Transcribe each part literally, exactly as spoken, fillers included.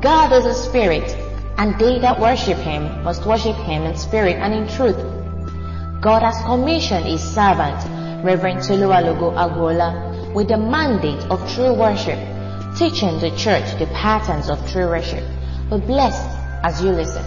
God is a spirit, and they that worship him must worship him in spirit and in truth. God has commissioned his servant, Reverend Toluwalogo Agbola, with the mandate of true worship, teaching the church the patterns of true worship. Be blessed as you listen.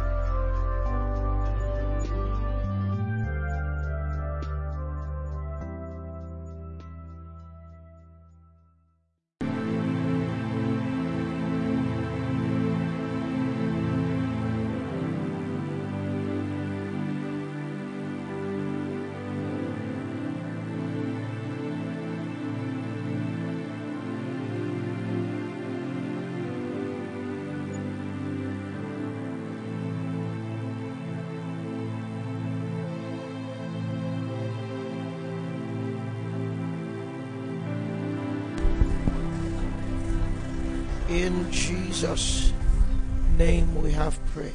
In Jesus' name we have prayed.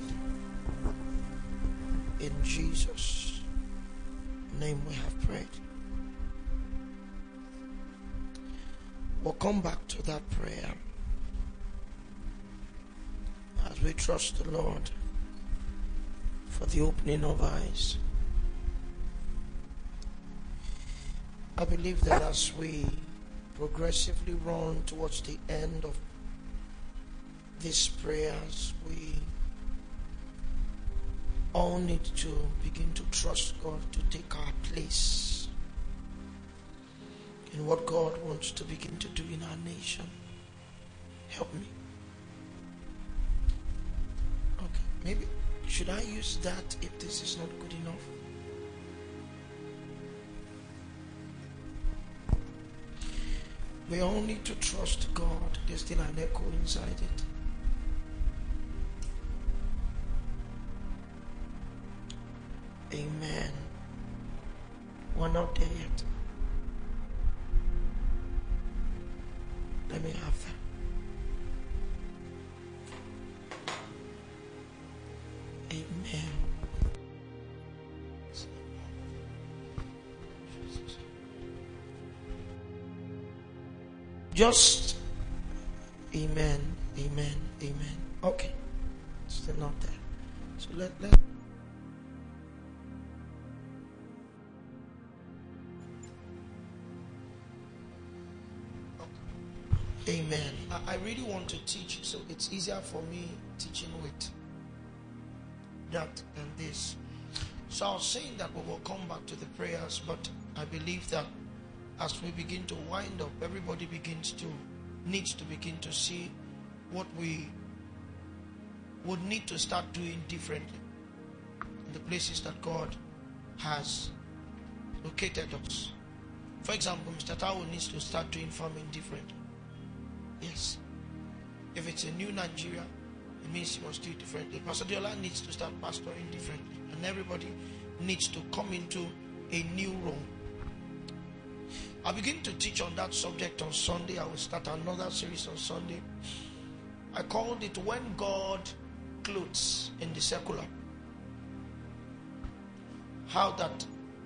In Jesus' name we have prayed. We'll come back to that prayer as we trust the Lord for the opening of eyes. I believe that as we progressively run towards the end of these prayers, we all need to begin to trust God to take our place in what God wants to begin to do in our nation. Help me. Okay, maybe should I use that if this is not good enough? We all need to trust God. There's still an echo inside it. Amen. We're not there yet. Let me have that. Amen. Just amen, amen, amen. Okay. Still not there. So let let Amen. I, I really want to teach, so it's easier for me teaching with that than this. So I was saying that we will come back to the prayers, but I believe that as we begin to wind up, everybody begins to, needs to begin to see what we would need to start doing differently in the places that God has located us. For example, Mister Tao needs to start doing farming differently. Yes. If it's a new Nigeria, it means he must do it differently. Pastor Diola needs to start pastoring differently. And everybody needs to come into a new role. I begin to teach on that subject on Sunday. I will start another series on Sunday. I called it When God Clothes in the Secular. How that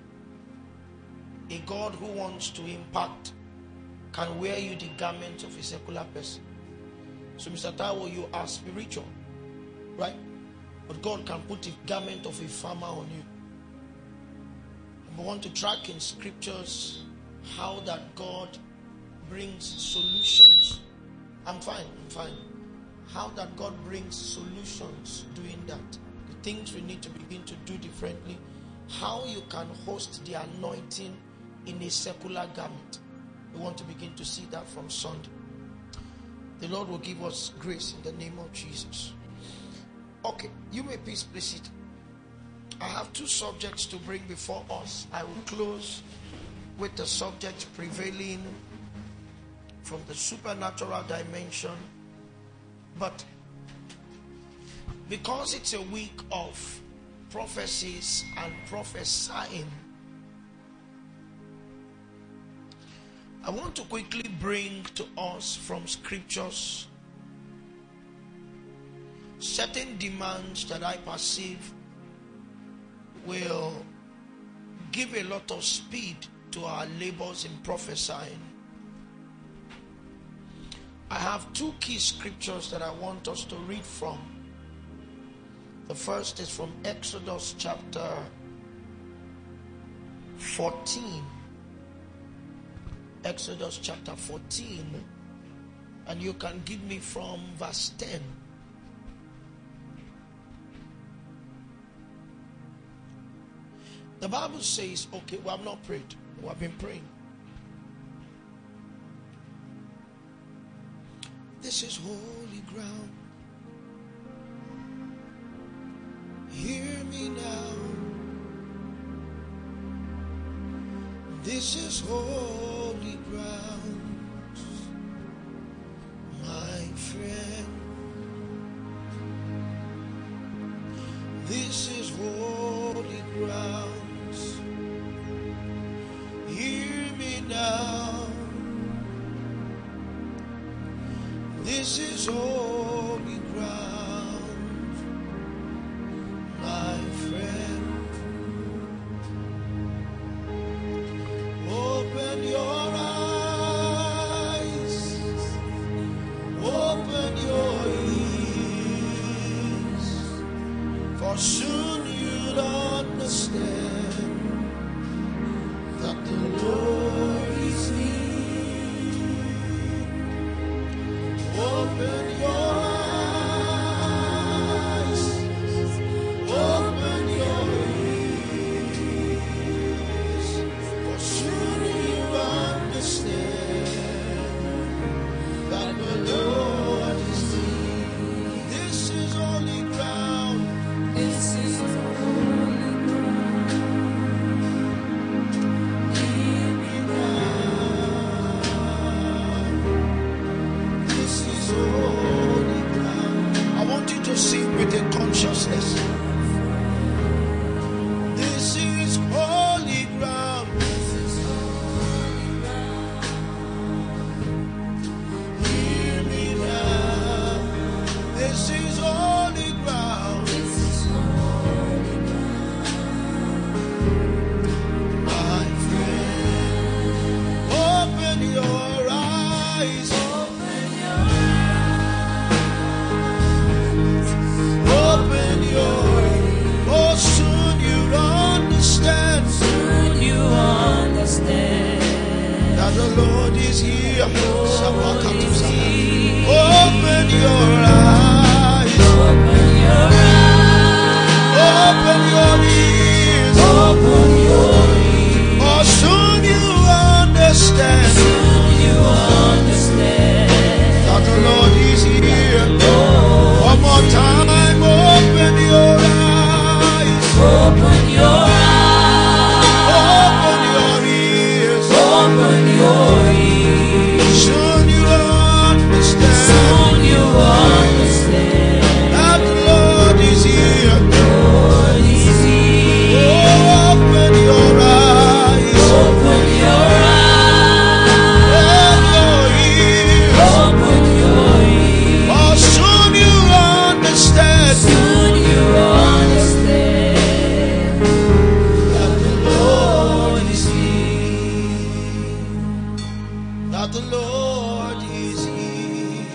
a God who wants to impact can wear you the garments of a secular person. So Mister Taiwo, you are spiritual, right? But God can put the garment of a farmer on you. And we want to track in scriptures how that God brings solutions. I'm fine, I'm fine. How that God brings solutions doing that. The things we need to begin to do differently. How you can host the anointing in a secular garment. We want to begin to see that from Sunday. The Lord will give us grace in the name of Jesus. Okay, you may please place it. I have two subjects to bring before us. I will close with the subject prevailing from the supernatural dimension. But because it's a week of prophecies and prophesying, I want to quickly bring to us from scriptures certain demands that I perceive will give a lot of speed to our labors in prophesying. I have two key scriptures that I want us to read from. The first is from Exodus chapter fourteen. Exodus chapter fourteen. And you can give me from verse ten. The Bible says, okay, we have not prayed. We have been praying. This is holy ground. Hear me now. This is holy ground, my friend. This is holy ground. Hear me now. This is holy ground, my friend. Open your eyes, open your ears, for soon you'll understand that the Lord is near. Open your eyes, open your ears, for soon you understand that the Lord is near. This is holy ground. This is holy ground. Hear me now. This is holy ground. I want you to sing with a consciousness. This is holy ground. This is holy ground. Hear me now. This is holy ground. This is holy ground, my friend. Open your eyes. Open your eyes. Open your ears. Oh, soon you'll understand. Soon you understand that the Lord is here. Sabakatusa. Open your eyes. Open your eyes. Open your ears. Open your ears. Oh, soon you understand. Soon you understand that the Lord is here. One more time. Open your eyes. Open your eyes. Open your ears. Open your ears. Soon you understand. Soon you understand that the Lord is here. Lord is here. Open your eyes. Open your eyes. Open your ears. Open your ears. Oh, soon you understand. Soon you understand that the Lord is here. That the Lord is here.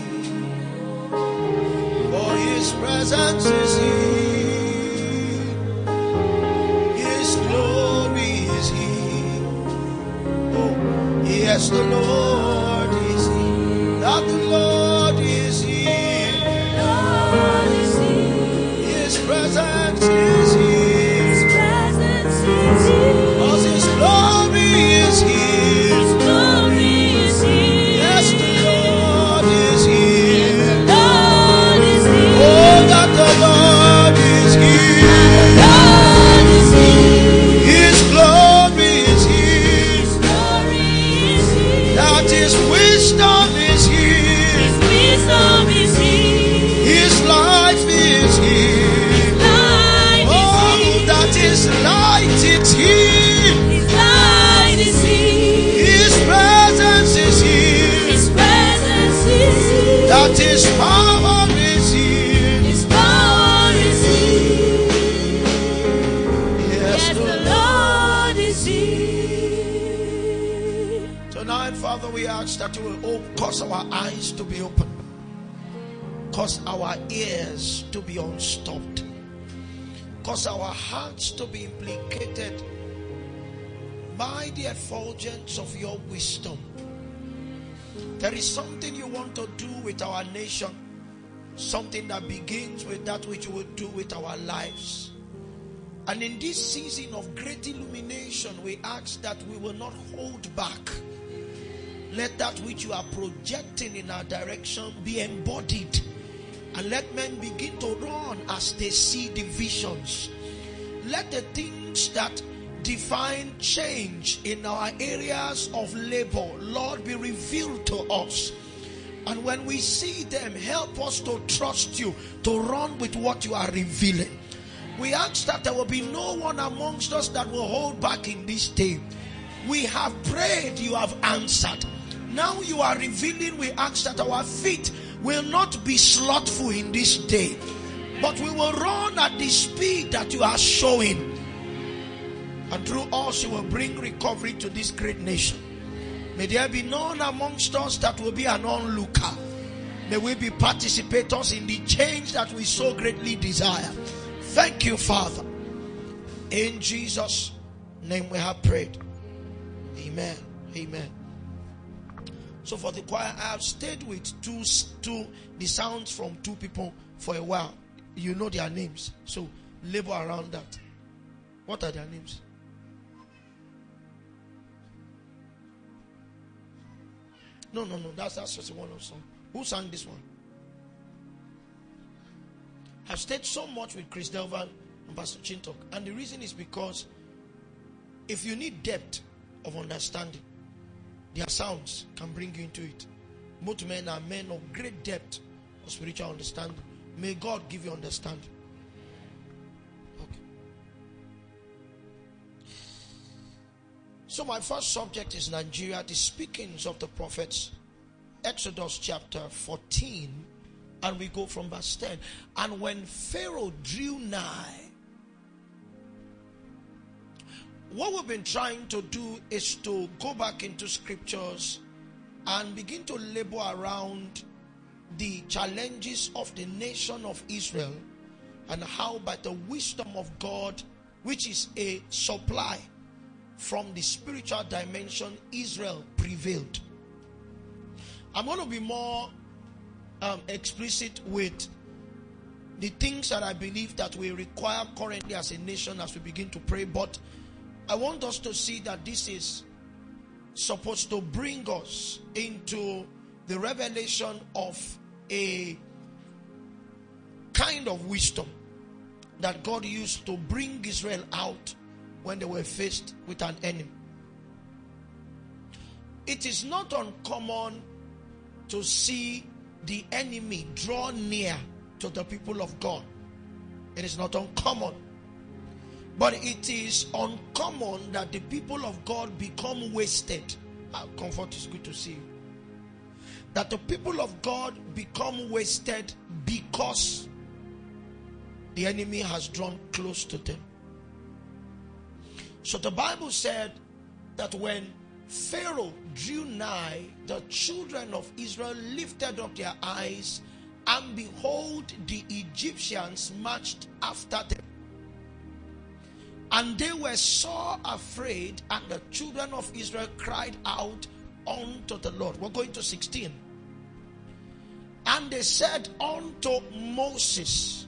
For His presence is here. His glory is here. Oh, yes, the Lord is here. That the Lord is here. Lord is here. His presence is here. His presence is here. 'Cause His glory is here. His glory is here. Yes, the Lord is here. Lord is here. Oh, that the Lord is here. Lord is here. His glory is here. His glory is here. That His wisdom is here. His wisdom is here. His life is here. His life is oh, here. That His light is here. His light is here. His presence is here. His presence is here. That His power is here. His power is here. Yes, yes, the Lord is here. Tonight, Father, we ask that you will open, cause our eyes to be open, cause our ears to be unstopped, cause our hearts to be implicated by the effulgence of your wisdom. There is something you want to do with our nation, something that begins with that which you will do with our lives. And in this season of great illumination, we ask that we will not hold back. Let that which you are projecting in our direction be embodied. And let men begin to run as they see the visions. Let the things that define change in our areas of labor, Lord, be revealed to us. And when we see them, help us to trust you, to run with what you are revealing. We ask that there will be no one amongst us that will hold back in this day. We have prayed, you have answered. Now you are revealing, we ask that our feet will not be slothful in this day, but we will run at the speed that you are showing. And through us, you will bring recovery to this great nation. May there be none amongst us that will be an onlooker. May we be participators in the change that we so greatly desire. Thank you, Father. In Jesus' name we have prayed. Amen. Amen. So for the choir, I have stayed with two, two, the sounds from two people for a while. You know their names. So labor around that. What are their names? No, no, no. That's, that's just one of song. Who sang this one? I've stayed so much with Chris Delvan and Pastor Chintok. And the reason is because if you need depth of understanding, their sounds can bring you into it. Both men are men of great depth of spiritual understanding. May God give you understanding. Okay. So my first subject is Nigeria, the speakings of the prophets. Exodus chapter fourteen, and we go from verse ten. And when Pharaoh drew nigh, what we've been trying to do is to go back into scriptures and begin to labor around the challenges of the nation of Israel and how by the wisdom of God, which is a supply from the spiritual dimension, Israel prevailed. I'm going to be more um, explicit with the things that I believe that we require currently as a nation as we begin to pray, but I want us to see that this is supposed to bring us into the revelation of a kind of wisdom that God used to bring Israel out when they were faced with an enemy. It is not uncommon to see the enemy draw near to the people of God. It is not uncommon. But it is uncommon that the people of God become wasted. Our comfort is good to see you. That the people of God become wasted because the enemy has drawn close to them. So the Bible said that when Pharaoh drew nigh, the children of Israel lifted up their eyes, and behold, the Egyptians marched after them. And they were so afraid, and the children of Israel cried out unto the Lord. We're going to sixteen. And they said unto Moses,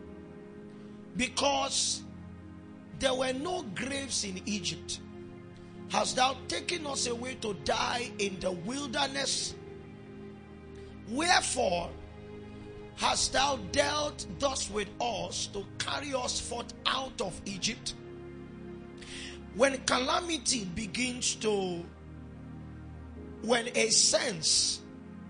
because there were no graves in Egypt, hast thou taken us away to die in the wilderness? Wherefore hast thou dealt thus with us to carry us forth out of Egypt? When calamity begins to, when a sense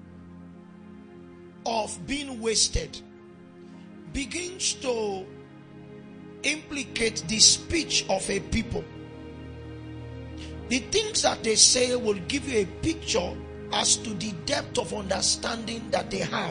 of being wasted begins to implicate the speech of a people, the things that they say will give you a picture as to the depth of understanding that they have.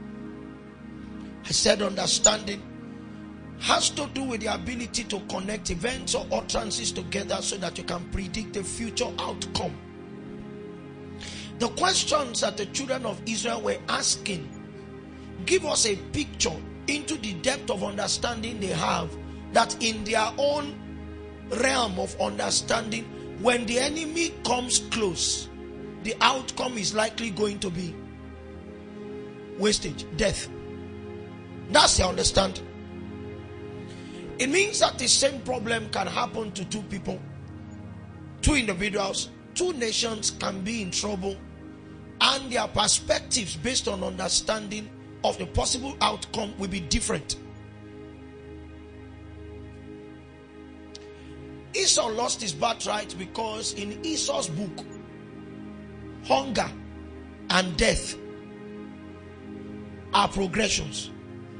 I said understanding has to do with the ability to connect events or utterances together so that you can predict the future outcome. The questions that the children of Israel were asking give us a picture into the depth of understanding they have, that in their own realm of understanding, when the enemy comes close, the outcome is likely going to be wastage, death. That's their understanding. It means that the same problem can happen to two people, two individuals, two nations can be in trouble, and their perspectives based on understanding of the possible outcome will be different. Esau lost his birthright because in Esau's book, hunger and death are progressions.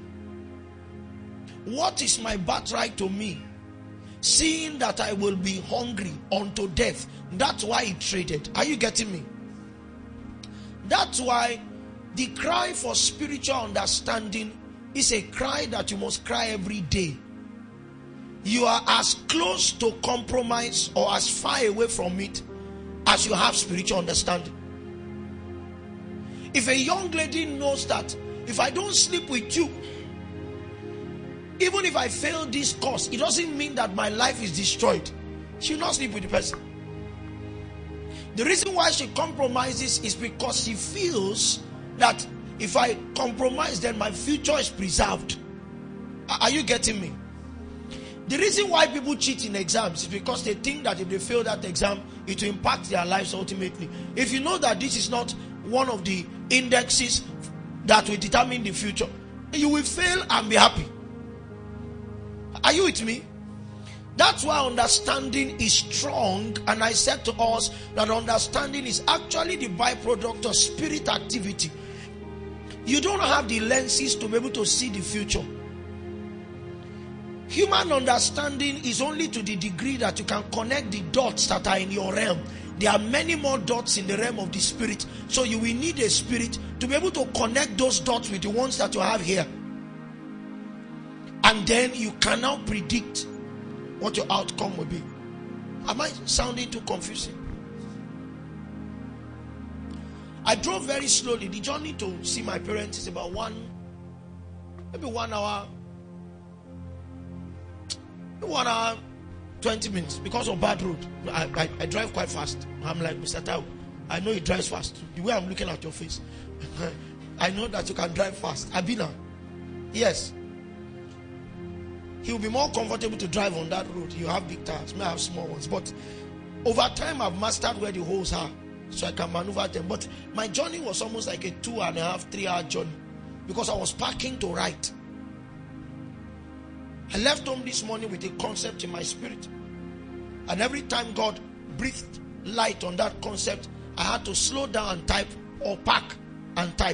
What is my birthright to me? Seeing that I will be hungry unto death. That's why he traded. Are you getting me? That's why the cry for spiritual understanding is a cry that you must cry every day. You are as close to compromise or as far away from it as you have spiritual understanding. If a young lady knows that if I don't sleep with you, even if I fail this course, it doesn't mean that my life is destroyed, she will not sleep with the person. The reason why she compromises is because she feels that if I compromise, then my future is preserved. Are you getting me? The reason why people cheat in exams is because they think that if they fail that exam, it will impact their lives ultimately. If you know that this is not one of the indexes that will determine the future, you will fail and be happy. Are you with me? That's why understanding is strong, and I said to us that understanding is actually the byproduct of spirit activity. You don't have the lenses to be able to see the future. Human understanding is only to the degree that you can connect the dots that are in your realm. There are many more dots in the realm of the spirit, so you will need a spirit to be able to connect those dots with the ones that you have here. And then you can now predict what your outcome will be. Am I sounding too confusing? I drove very slowly. The journey to see my parents is about one, maybe one hour, one hour, twenty minutes because of bad road. I, I, I drive quite fast. I'm like, Mister Tao, I know he drives fast. The way I'm looking at your face, I know that you can drive fast. Abina, yes. He will be more comfortable to drive on that road. You have big tires, may have small ones. But over time, I've mastered where the holes are, so I can maneuver them. But my journey was almost like a two and a half, three hour journey, because I was parking to right. I left home this morning with a concept in my spirit. And every time God breathed light on that concept, I had to slow down and type, or park and type.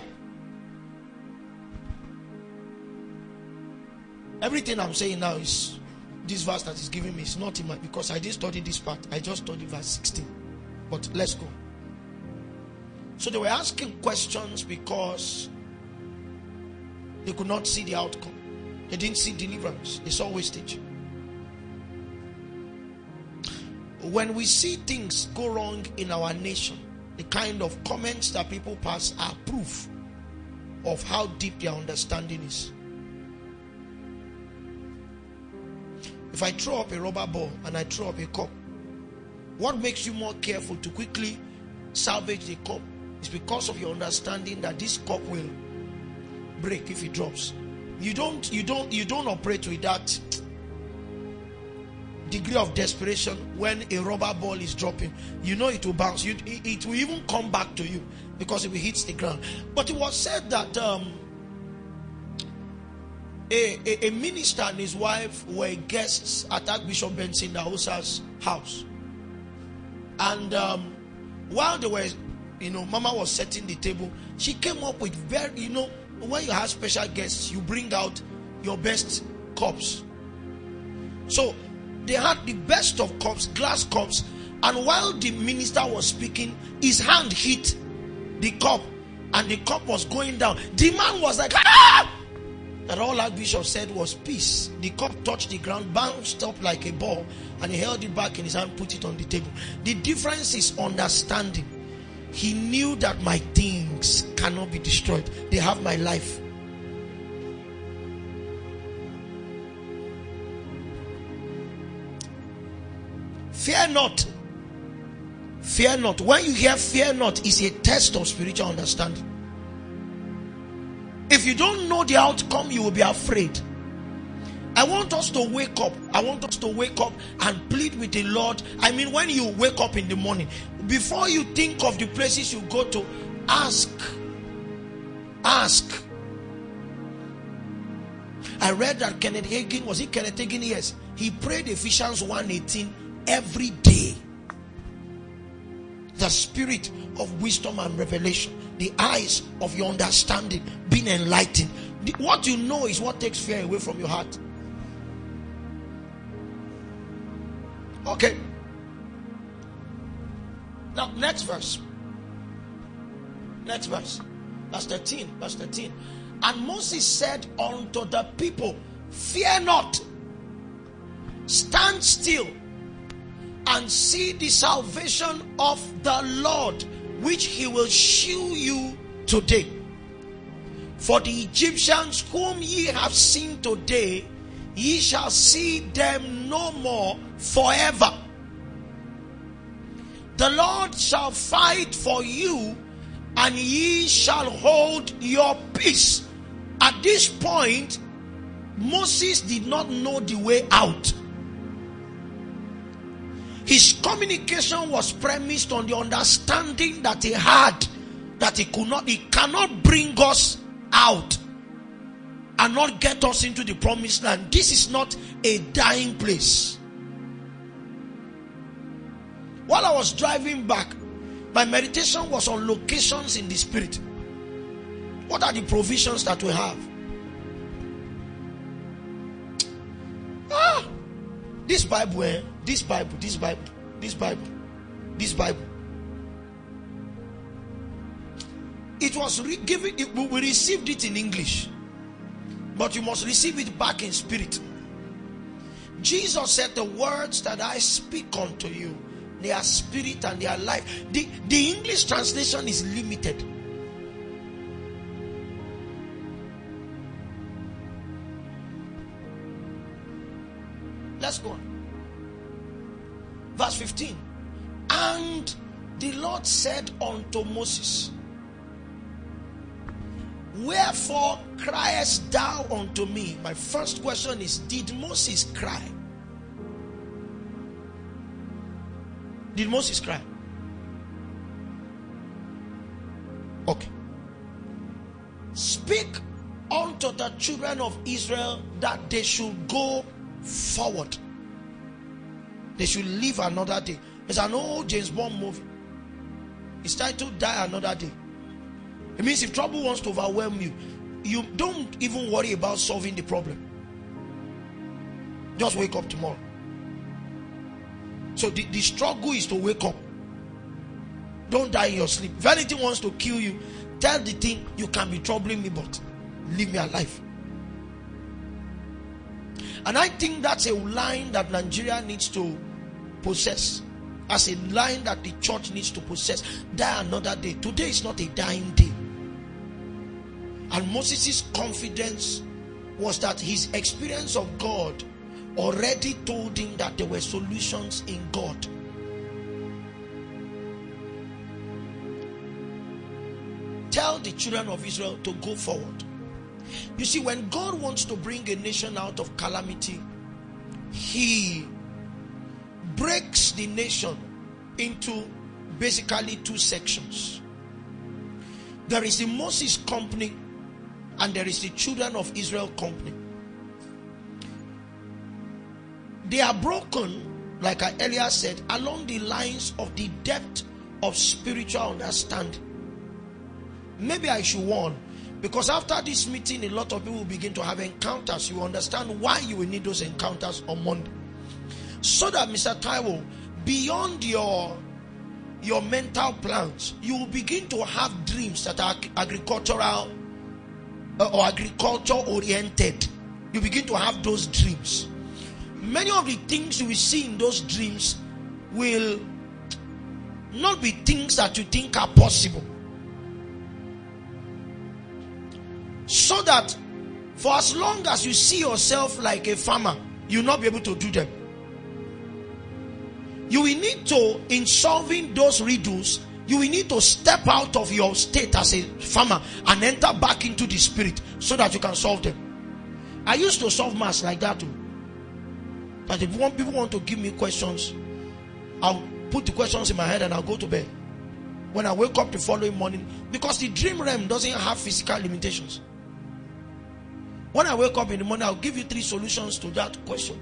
Everything I'm saying now is this verse that is giving me is not in my, because I didn't study this part. I just studied verse sixteen. But let's go. So they were asking questions because they could not see the outcome. They didn't see deliverance. They saw wastage. When we see things go wrong in our nation, the kind of comments that people pass are proof of how deep their understanding is. If I throw up a rubber ball and I throw up a cup, what makes you more careful to quickly salvage the cup is because of your understanding that this cup will break if it drops. You don't, you don't, you don't operate with that degree of desperation when a rubber ball is dropping. You know it will bounce. You, it, it will even come back to you because if it hits the ground. But it was said that um, a, a, a minister and his wife were guests at Archbishop Benson Dahosa's house. And um, while they were, you know, Mama was setting the table, she came up with very, you know, when you have special guests, you bring out your best cups. So they had the best of cups, glass cups, and while the minister was speaking, his hand hit the cup and the cup was going down. The man was like, ah! And all Archbishop said was peace. The cup touched the ground, bounced up like a ball, and he held it back in his hand, put it on the table. The difference is understanding. He knew that my things cannot be destroyed. They have my life. Fear not. Fear not. When you hear fear not, it's a test of spiritual understanding. If you don't know the outcome, you will be afraid. I want us to wake up. I want us to wake up and plead with the Lord. I mean, when you wake up in the morning, before you think of the places you go to, ask. Ask. I read that Kenneth Hagin, was it Kenneth Hagin? Yes. He prayed Ephesians one eighteen every day. The spirit of wisdom and revelation, the eyes of your understanding being enlightened. What you know is what takes fear away from your heart. Okay. Now, next verse. Next verse. Verse thirteen. Verse thirteen. And Moses said unto the people, fear not, stand still, and see the salvation of the Lord, which he will shew you today. For the Egyptians whom ye have seen today, ye shall see them no more forever. The Lord shall fight for you, and ye shall hold your peace. At this point, Moses did not know the way out. His communication was premised on the understanding that he had that he could not, he cannot bring us out and not get us into the promised land. This is not a dying place. While I was driving back, my meditation was on locations in the spirit. What are the provisions that we have? Ah, this Bible, eh? This Bible, this Bible, this Bible, this Bible. It was re- given, it, we received it in English, but you must receive it back in spirit. Jesus said, the words that I speak unto you, they are spirit and they are life. The, the English translation is limited. Let's go on. Verse fifteen. And the Lord said unto Moses, wherefore criest thou unto me? My first question is, did Moses cry? Did Moses cry? Okay. Speak unto the children of Israel that they should go forward. They should live another day. It's an old James Bond movie. It's titled Die Another Day. It means if trouble wants to overwhelm you, you don't even worry about solving the problem. Just wake up tomorrow. So the, the struggle is to wake up. Don't die in your sleep. If anything wants to kill you, tell the thing, you can be troubling me, but leave me alive. And I think that's a line that Nigeria needs to possess. As a line that the church needs to possess. Die another day. Today is not a dying day. And Moses' confidence was that his experience of God already told him that there were solutions in God. Tell the children of Israel to go forward. You see, when God wants to bring a nation out of calamity, he breaks the nation into basically two sections. There is the Moses company and there is the children of Israel company. They are broken, like I earlier said, along the lines of the depth of spiritual understanding. Maybe I should warn, because after this meeting, a lot of people will begin to have encounters. You understand why you will need those encounters on Monday. So that, Mister Taiwo, beyond your, your mental plans, you will begin to have dreams that are agricultural uh, or agriculture oriented. You begin to have those dreams. Many of the things you will see in those dreams will not be things that you think are possible. So that for as long as you see yourself like a farmer, you'll not be able to do them. You will need to, in solving those riddles, you will need to step out of your state as a farmer and enter back into the spirit so that you can solve them. I used to solve maths like that too. But if one people want to give me questions, I'll put the questions in my head and I'll go to bed. When I wake up the following morning, because the dream realm doesn't have physical limitations. When I wake up in the morning, I'll give you three solutions to that question.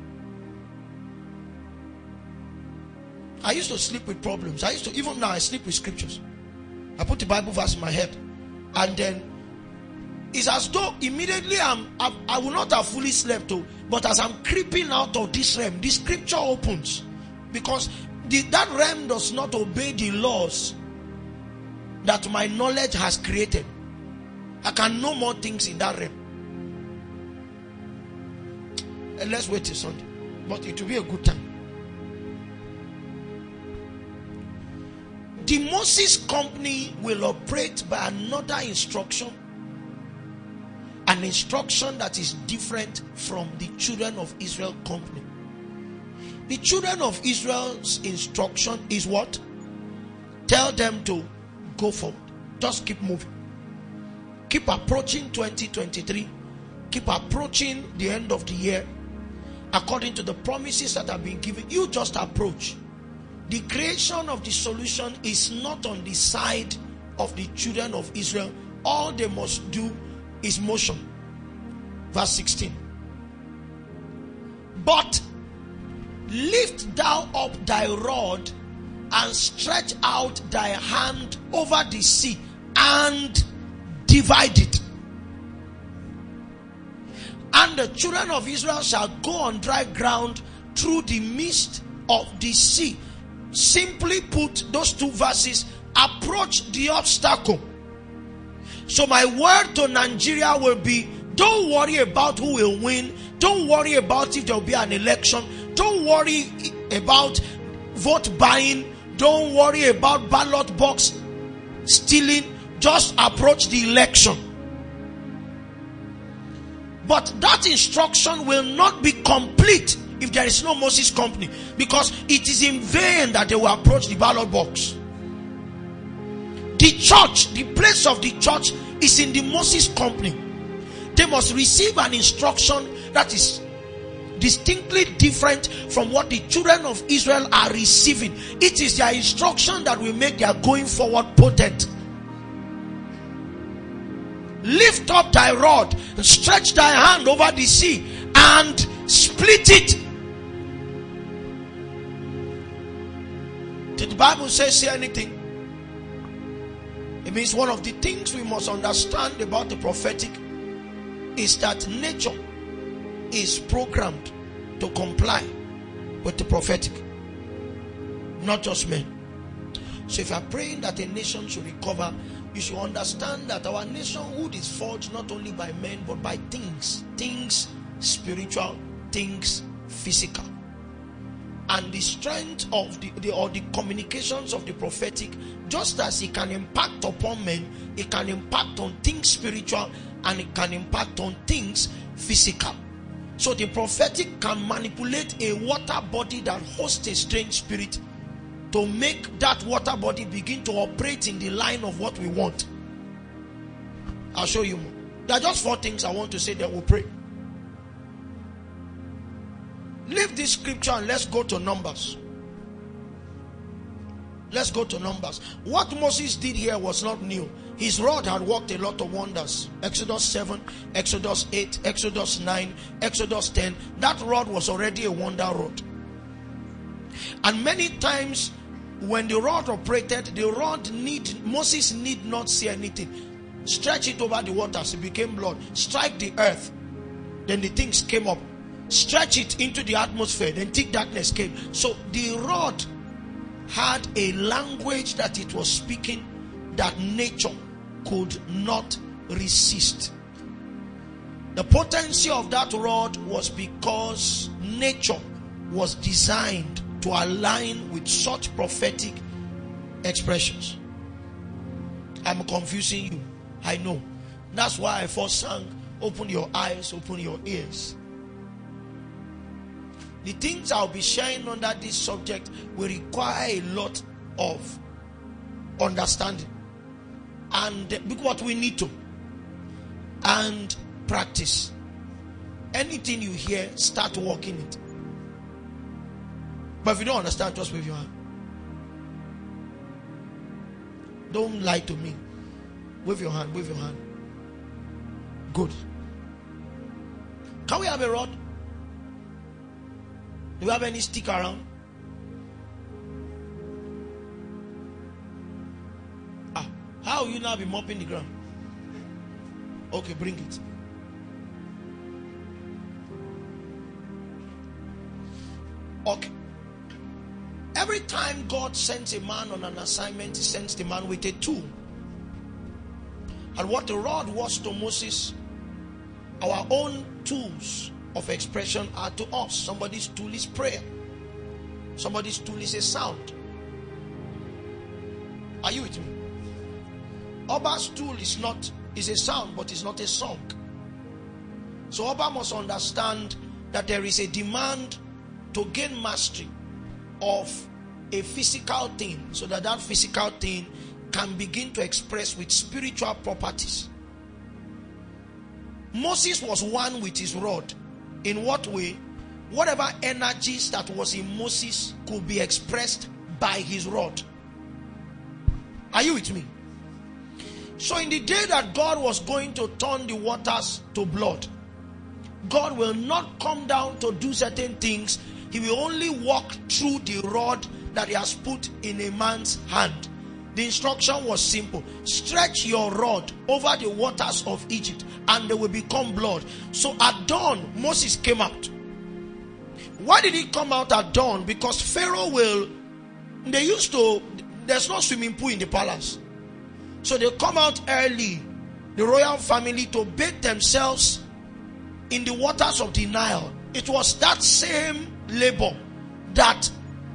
I used to sleep with problems. I used to, even now I sleep with scriptures. I put the Bible verse in my head. And then it's as though immediately I'm, I, I will not have fully slept too. But as I'm creeping out of this realm, the scripture opens. Because the, that realm does not obey the laws that my knowledge has created. I can know more things in that realm. And let's wait till Sunday. But it will be a good time. The Moses company will operate by another instruction. An instruction that is different from the children of Israel company. The children of Israel's instruction is what? Tell them to go forward. Just keep moving. Keep approaching twenty twenty-three. Keep approaching the end of the year. According to the promises that have been given, you just approach. The creation of the solution is not on the side of the children of Israel. All they must do is motion. Verse sixteen. But lift thou up thy rod and stretch out thy hand over the sea and divide it. And the children of Israel shall go on dry ground through the midst of the sea. Simply put, those two verses approach the obstacle. So my word to Nigeria will be, don't worry about who will win. Don't worry about if there will be an election. Don't worry about vote buying. Don't worry about ballot box stealing. Just approach the election. But that instruction will not be complete if there is no Moses company, because it is in vain that they will approach the ballot box. The church, the place of the church is in the Moses company. They must receive an instruction that is distinctly different from what the children of Israel are receiving. It is their instruction that will make their going forward potent. Lift up thy rod and stretch thy hand over the sea and split it. Did the Bible say say anything? It means one of the things we must understand about the prophetic is that nature is programmed to comply with the prophetic, not just men. So if you are praying that a nation should recover, you should understand that our nationhood is forged not only by men but by things, things spiritual, things physical. And the strength of the, the or the communications of the prophetic, just as it can impact upon men, it can impact on things spiritual and it can impact on things physical. So the prophetic can manipulate a water body that hosts a strange spirit to make that water body begin to operate in the line of what we want. I'll show you more. There are just four things I want to say that we'll pray. Leave this scripture and let's go to Numbers. Let's go to Numbers. What Moses did here was not new. His rod had worked a lot of wonders. Exodus seven, Exodus eight, Exodus nine, Exodus ten. That rod was already a wonder rod. And many times when the rod operated, the rod need, Moses need not see anything. Stretch it over the waters, it became blood. Strike the earth, then the things came up. Stretch it into the atmosphere, then thick darkness came. So the rod had a language that it was speaking that nature could not resist. The potency of that rod was because nature was designed to align with such prophetic expressions. I'm confusing you. I know. That's why I first sang, open your eyes, open your ears. The things I'll be sharing under this subject will require a lot of understanding. And what we need to. And practice. Anything you hear, start working it. But if you don't understand, just wave your hand. Don't lie to me. Wave your hand, wave your hand. Good. Can we have a rod? Do we have any stick around? Ah, how will you now be mopping the ground? Okay, bring it. Okay. Every time God sends a man on an assignment, he sends the man with a tool. And what the rod was to Moses, our own tools of expression are to us. Somebody's tool is prayer. Somebody's tool is a sound. Are you with me? Oba's tool is not is a sound, but it's not a song. So Oba must understand that there is a demand to gain mastery of a physical thing, so that that physical thing can begin to express with spiritual properties. Moses was one with his rod. In what way? Whatever energies that was in Moses could be expressed by his rod. Are you with me? So in the day that God was going to turn the waters to blood, God will not come down to do certain things. He will only walk through the rod that he has put in a man's hand. The instruction was simple. Stretch your rod over the waters of Egypt and they will become blood. So at dawn, Moses came out. Why did he come out at dawn? Because Pharaoh will, they used to, there's no swimming pool in the palace. So they come out early, the royal family, to bathe themselves in the waters of the Nile. It was that same labor that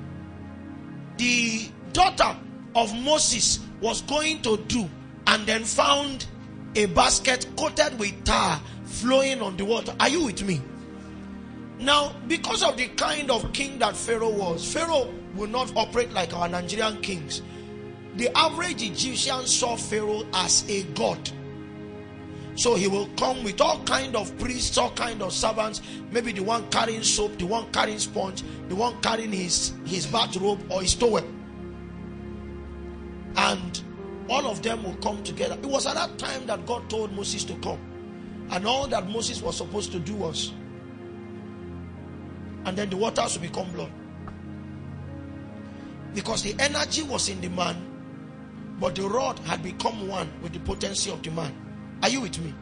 the daughter of Moses was going to do, and then found a basket coated with tar flowing on the water. Are you with me? Now, because of the kind of king that Pharaoh was, Pharaoh will not operate like our Nigerian kings. The average Egyptian saw Pharaoh as a god. So he will come with all kind of priests, all kind of servants, maybe the one carrying soap, the one carrying sponge, the one carrying his, his bathrobe or his towel. And all of them will come together. It was at that time that God told Moses to come. And all that Moses was supposed to do was, and then the waters will become blood. Because the energy was in the man, but the rod had become one with the potency of the man. Are you with me?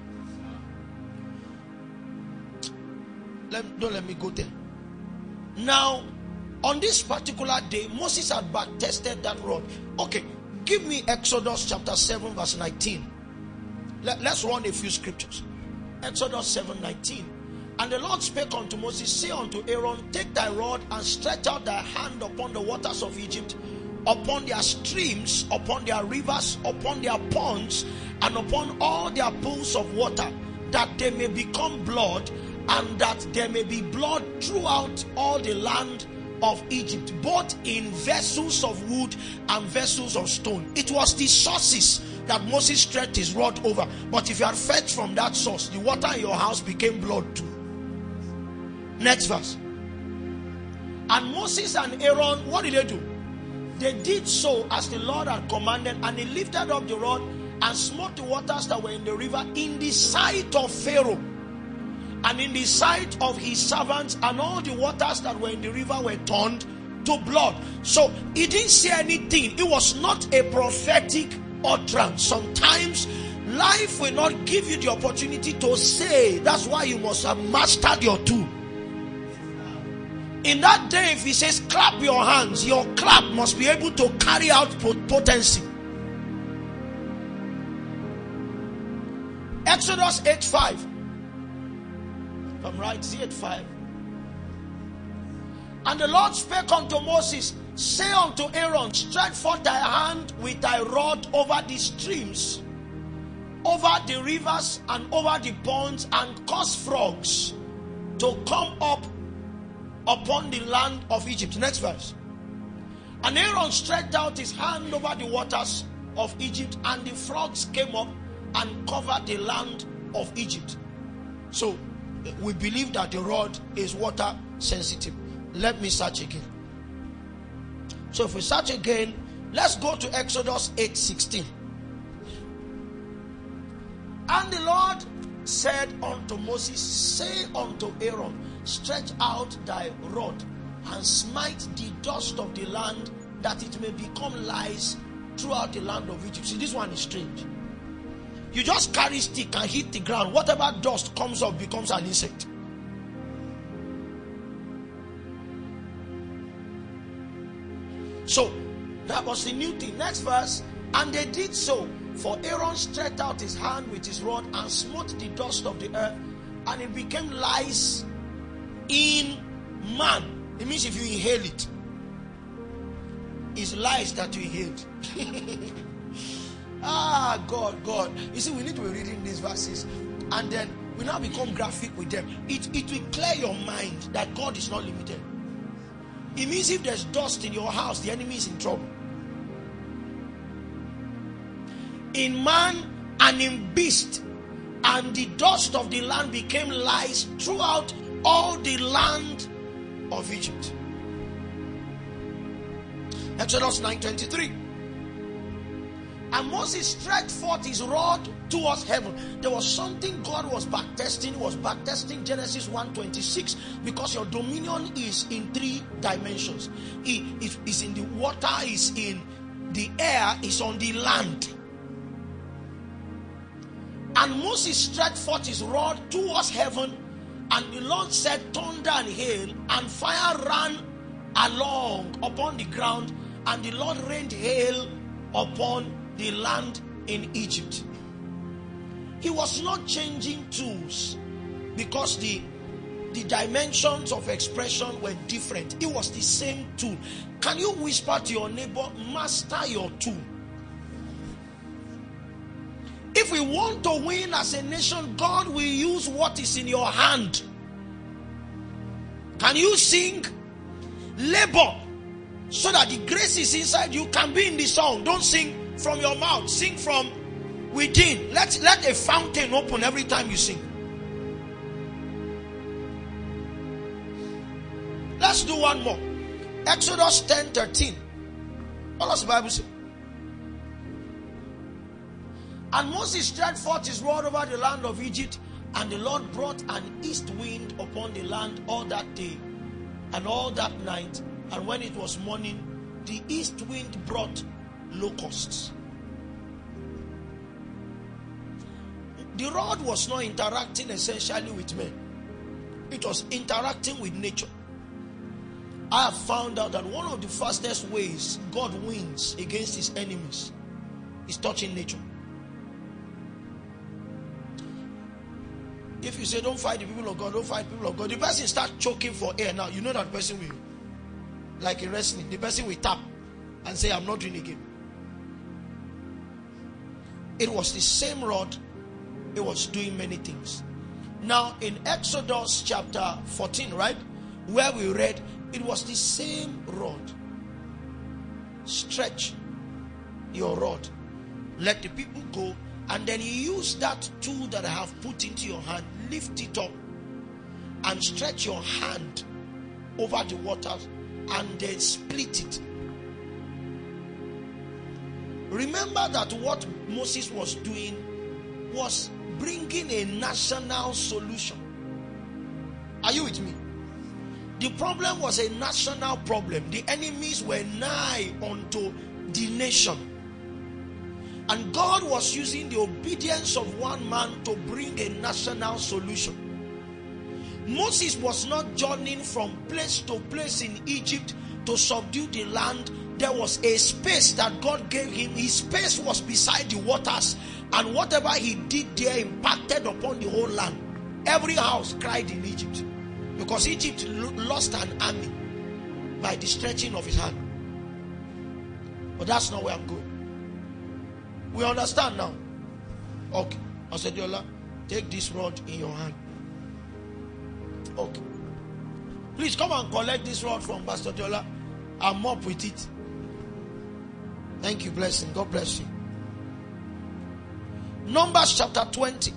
Let, don't let me go there. Now, on this particular day, Moses had back tested that rod. Okay, give me Exodus chapter seven verse nineteen. Let, let's run a few scriptures. Exodus seven nineteen. And the Lord spake unto Moses, say unto Aaron, take thy rod and stretch out thy hand upon the waters of Egypt, upon their streams, upon their rivers, upon their ponds, and upon all their pools of water, that they may become blood, and that there may be blood throughout all the land of Egypt, both in vessels of wood and vessels of stone. It was the sources that Moses stretched his rod over. But if you had fetched from that source, the water in your house became blood too. Next verse. And Moses and Aaron, what did they do? They did so as the Lord had commanded, and he lifted up the rod and smote the waters that were in the river in the sight of Pharaoh and in the sight of his servants, and all the waters that were in the river were turned to blood. So he didn't say anything. It was not a prophetic utterance. Sometimes life will not give you the opportunity to say. That's why you must have mastered your tool. In that day, if he says clap your hands, your clap must be able to carry out potency. Exodus eight five. If I'm right, see eight five. And the Lord spake unto Moses, say unto Aaron, stretch forth thy hand with thy rod over the streams, over the rivers and over the ponds, and cause frogs to come up upon the land of Egypt. Next verse. And Aaron stretched out his hand over the waters of Egypt, and the frogs came up and covered the land of Egypt. So we believe that the rod is water sensitive. Let me search again. So if we search again, let's go to Exodus eight sixteen. And the Lord said unto Moses, say unto Aaron, stretch out thy rod and smite the dust of the land, that it may become lice throughout the land of Egypt. See, this one is strange. You just carry stick and hit the ground. Whatever dust comes up becomes an insect. So, that was the new thing. Next verse. And they did so. For Aaron stretched out his hand with his rod and smote the dust of the earth, and it became lice in man. It means if you inhale it, it's lice that you inhaled. Ah, God, God. You see, we need to be reading these verses, and then we now become graphic with them. It, it will clear your mind that God is not limited. It means if there's dust in your house, the enemy is in trouble. In man and in beast, and the dust of the land became lice throughout all the land of Egypt. Exodus nine twenty-three. And Moses stretched forth his rod towards heaven. There was something God was backtesting. He was backtesting Genesis one twenty-six, because your dominion is in three dimensions. It is in the water, is in the air, is on the land. And Moses stretched forth his rod towards heaven, and the Lord said, thunder and hail, and fire ran along upon the ground, and the Lord rained hail upon the land in Egypt. He was not changing tools because the, the dimensions of expression were different. It was the same tool. Can you whisper to your neighbor, master your tool? If we want to win as a nation, God will use what is in your hand. Can you sing? Labor so that the grace is inside you. Can be in the song. Don't sing from your mouth. Sing from within. Let, let a fountain open every time you sing. Let's do one more. Exodus ten thirteen. What does the Bible say? And Moses stretched forth his rod over the land of Egypt, and the Lord brought an east wind upon the land all that day and all that night. And when it was morning, the east wind brought locusts. The rod was not interacting essentially with men. It was interacting with nature. I have found out that one of the fastest ways God wins against his enemies is touching nature. If you say, don't fight the people of God, don't fight people of God, the person starts choking for air. Now, you know that person will, like in wrestling, the person will tap and say, I'm not doing it again. It was the same rod. It was doing many things. Now, in Exodus chapter fourteen, right, where we read, it was the same rod. Stretch your rod. Let the people go. And then you use that tool that I have put into your hand, lift it up and stretch your hand over the waters and then split it. Remember that what Moses was doing was bringing a national solution. Are you with me? The problem was a national problem. The enemies were nigh unto the nation. And God was using the obedience of one man to bring a national solution. Moses was not journeying from place to place in Egypt to subdue the land. There was a space that God gave him. His space was beside the waters. And whatever he did there impacted upon the whole land. Every house cried in Egypt. Because Egypt lost an army by the stretching of his hand. But that's not where I'm going. We understand now. Okay. Osediola, take this rod in your hand. Okay. Please come and collect this rod from Pastor Diola. I'm up with it. Thank you, blessing. God bless you. Numbers chapter twenty.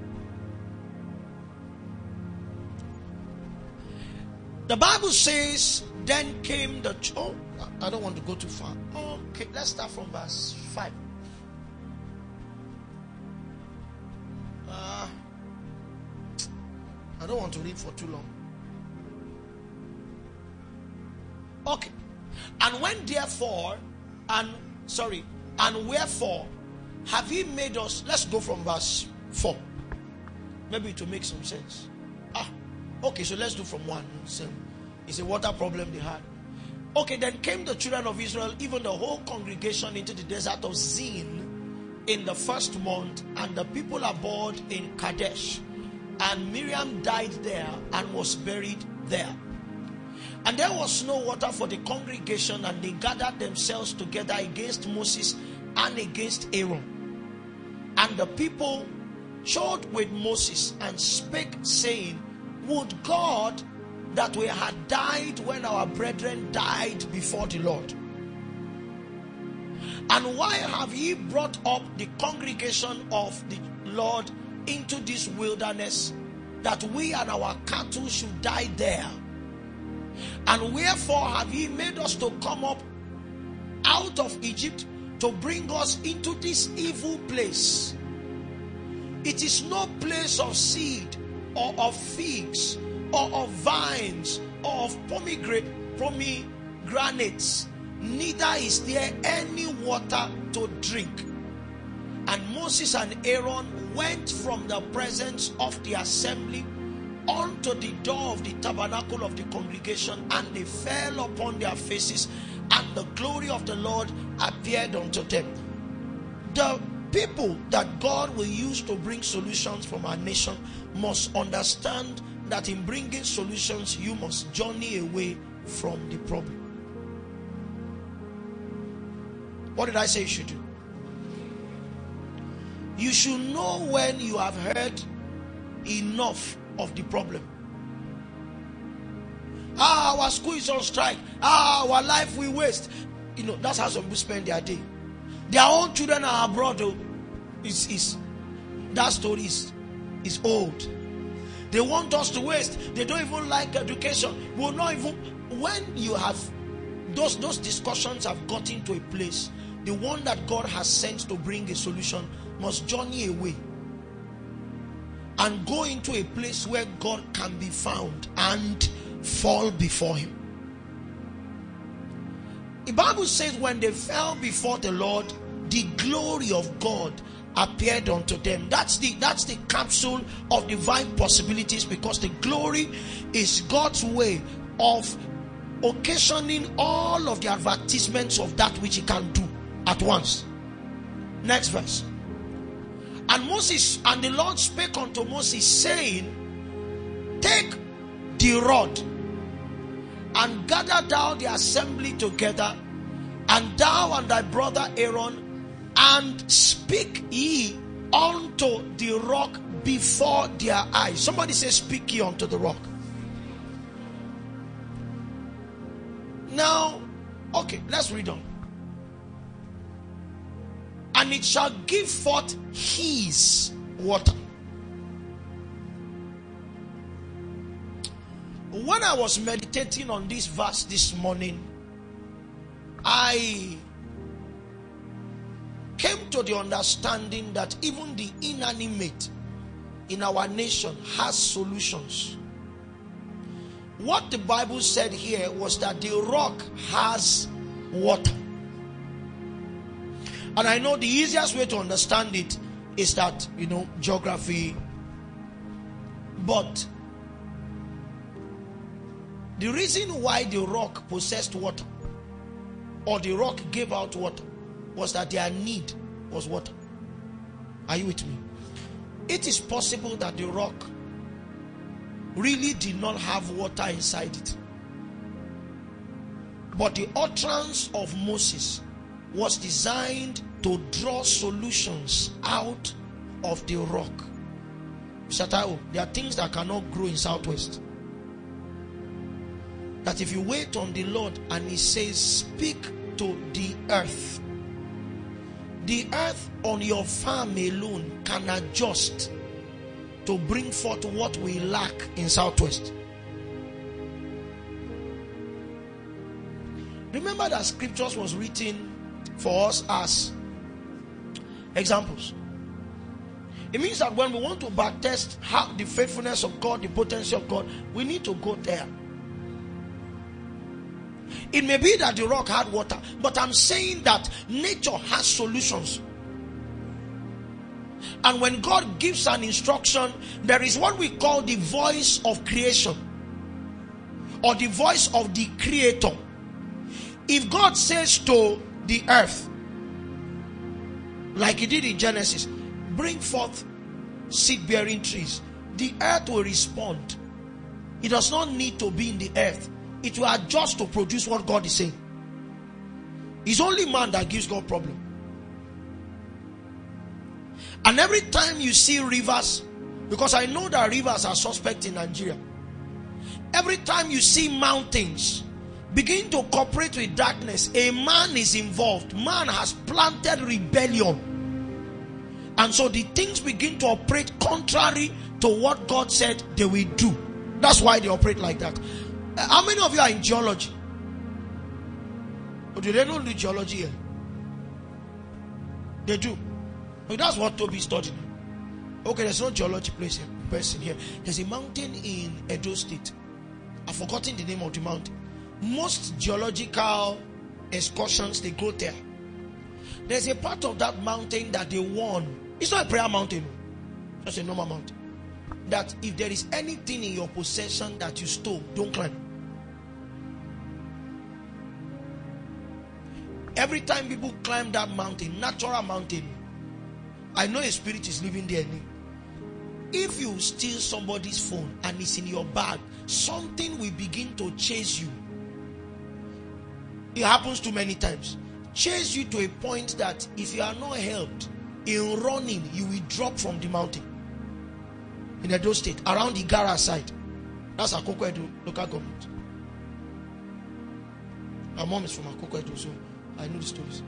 The Bible says, then came the... Ch- oh, I don't want to go too far. Okay, let's start from verse five. Uh, I don't want to read for too long. Okay. And when therefore, and sorry, and wherefore have he made us... Let's go from verse four. Maybe to make some sense. Ah, okay, so let's do from one. So it's a water problem they had. Okay, then came the children of Israel, even the whole congregation, into the desert of Zin in the first month, and the people abode in Kadesh. And Miriam died there and was buried there. And there was no water for the congregation, and they gathered themselves together against Moses and against Aaron. And the people showed with Moses and spake, saying, would God that we had died when our brethren died before the Lord. And why have ye brought up the congregation of the Lord into this wilderness, that we and our cattle should die there? And wherefore have ye made us to come up out of Egypt to bring us into this evil place? It is no place of seed or of figs or of vines or of pomegranates, neither is there any water to drink. And Moses and Aaron went from the presence of the assembly unto the door of the tabernacle of the congregation, and they fell upon their faces, and the glory of the Lord appeared unto them. The people that God will use to bring solutions from our nation must understand that in bringing solutions, you must journey away from the problem. What did I say you should do? You should know when you have heard enough of the problem. Ah, our school is on strike. Ah, our life we waste. You know, that's how some people spend their day. Their own children are abroad. Oh, is is that story is, is old. They want us to waste. They don't even like education. Will not even. When you have those those discussions have gotten to a place, the one that God has sent to bring a solution must journey away and go into a place where God can be found and fall before him. The Bible says when they fell before the Lord, the glory of God appeared unto them. That's the that's the capsule of divine possibilities, because the glory is God's way of occasioning all of the advertisements of that which he can do at once. Next verse. And Moses and the Lord spake unto Moses, saying, take the rod and gather thou the assembly together, and thou and thy brother Aaron, and speak ye unto the rock before their eyes. Somebody say, speak ye unto the rock. Now, okay, let's read on. And it shall give forth his water. When I was meditating on this verse this morning, I came to the understanding that even the inanimate in our nation has solutions. What the Bible said here was that the rock has water. And I know the easiest way to understand it is that, you know, geography. But the reason why the rock possessed water, or the rock gave out water, was that their need was water. Are you with me? It is possible that the rock really did not have water inside it. But the utterance of Moses was designed to draw solutions out of the rock. Mister Taiwo, there are things that cannot grow in Southwest. That if you wait on the Lord and He says, speak to the earth, the earth on your farm alone can adjust to bring forth what we lack in Southwest. Remember that scriptures was written for us as examples. It means that when we want to backtest how the faithfulness of God, the potency of God, we need to go there. It may be that the rock had water, but I'm saying that nature has solutions. And when God gives an instruction, there is what we call the voice of creation, or the voice of the creator. If God says to the earth, like He did in Genesis, bring forth seed-bearing trees, the earth will respond. It does not need to be in the earth. It will adjust to produce what God is saying. It's only man that gives God problem. And every time you see rivers, because I know that rivers are suspect in Nigeria, every time you see mountains begin to cooperate with darkness, a man is involved. Man has planted rebellion. And so the things begin to operate contrary to what God said they will do. That's why they operate like that. How many of you are in geology? Or do they not do geology here? They do. But that's what Toby studied. Okay, there's no geology place here, person here. There's a mountain in Edo State. I've forgotten the name of the mountain. Most geological excursions, they go there. There's a part of that mountain that they warn. It's not a prayer mountain, just a normal mountain. That if there is anything in your possession that you stole, don't climb. Every time people climb that mountain, natural mountain, I know a spirit is living there. If you steal somebody's phone and it's in your bag, something will begin to chase you. It happens too many times. Chase you to a point that if you are not helped in running, you will drop from the mountain. In Edo State, around the Gara side. That's Akoko Edo local government. My mom is from Akoko Edo, so I know the stories.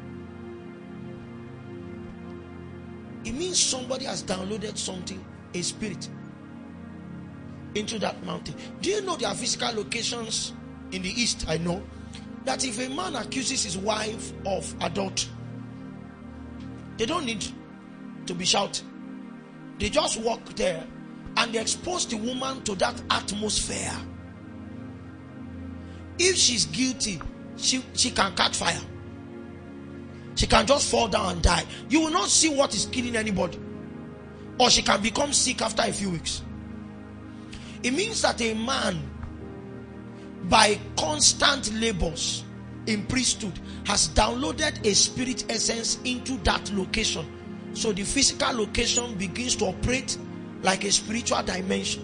It means somebody has downloaded something, a spirit, into that mountain. Do you know there are physical locations in the east? I know that if a man accuses his wife of adultery, they don't need to be shouted. They just walk there and they expose the woman to that atmosphere. If she's guilty, she, she can catch fire. She can just fall down and die. You will not see what is killing anybody. Or she can become sick after a few weeks. It means that a man, by constant labors in priesthood, has downloaded a spirit essence into that location. So the physical location begins to operate like a spiritual dimension.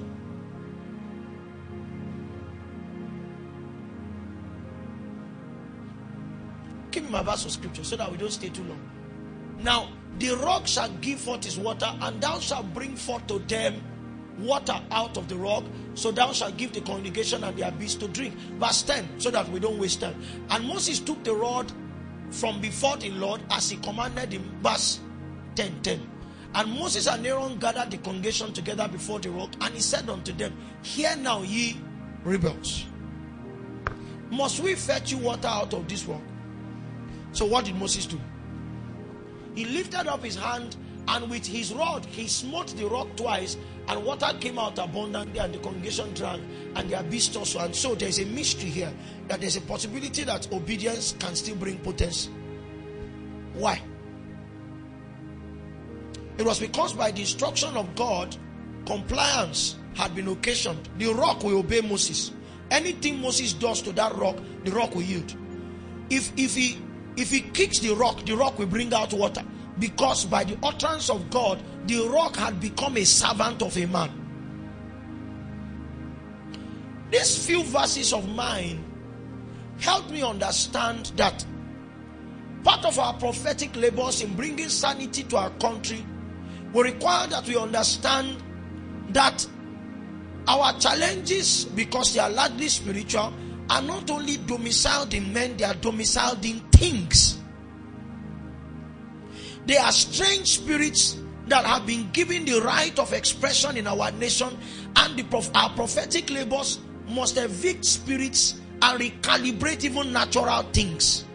Give me my verse of scripture so that we don't stay too long. Now, the rock shall give forth his water, and thou shalt bring forth to them water out of the rock, so thou shalt give the congregation and their beasts to drink. Verse ten, so that we don't waste time. And Moses took the rod from before the Lord as he commanded him. Verse ten, ten. And Moses and Aaron gathered the congregation together before the rock, and he said unto them, hear now, ye rebels. Must we fetch you water out of this rock? So what did Moses do? He lifted up his hand, and with his rod he smote the rock twice, and water came out abundantly, and the congregation drank, and their beasts also. And so there's a mystery here, that there's a possibility that obedience can still bring potency. Why? It was because by the instruction of God, compliance had been occasioned. The rock will obey Moses. Anything Moses does to that rock, the rock will yield. If if he if he kicks the rock, the rock will bring out water. Because by the utterance of God, the rock had become a servant of a man. These few verses of mine help me understand that part of our prophetic labors in bringing sanity to our country will require that we understand that our challenges, because they are largely spiritual, are not only domiciled in men, they are domiciled in things. They are strange spirits that have been given the right of expression in our nation, and the, our prophetic labors must evict spirits and recalibrate even natural things.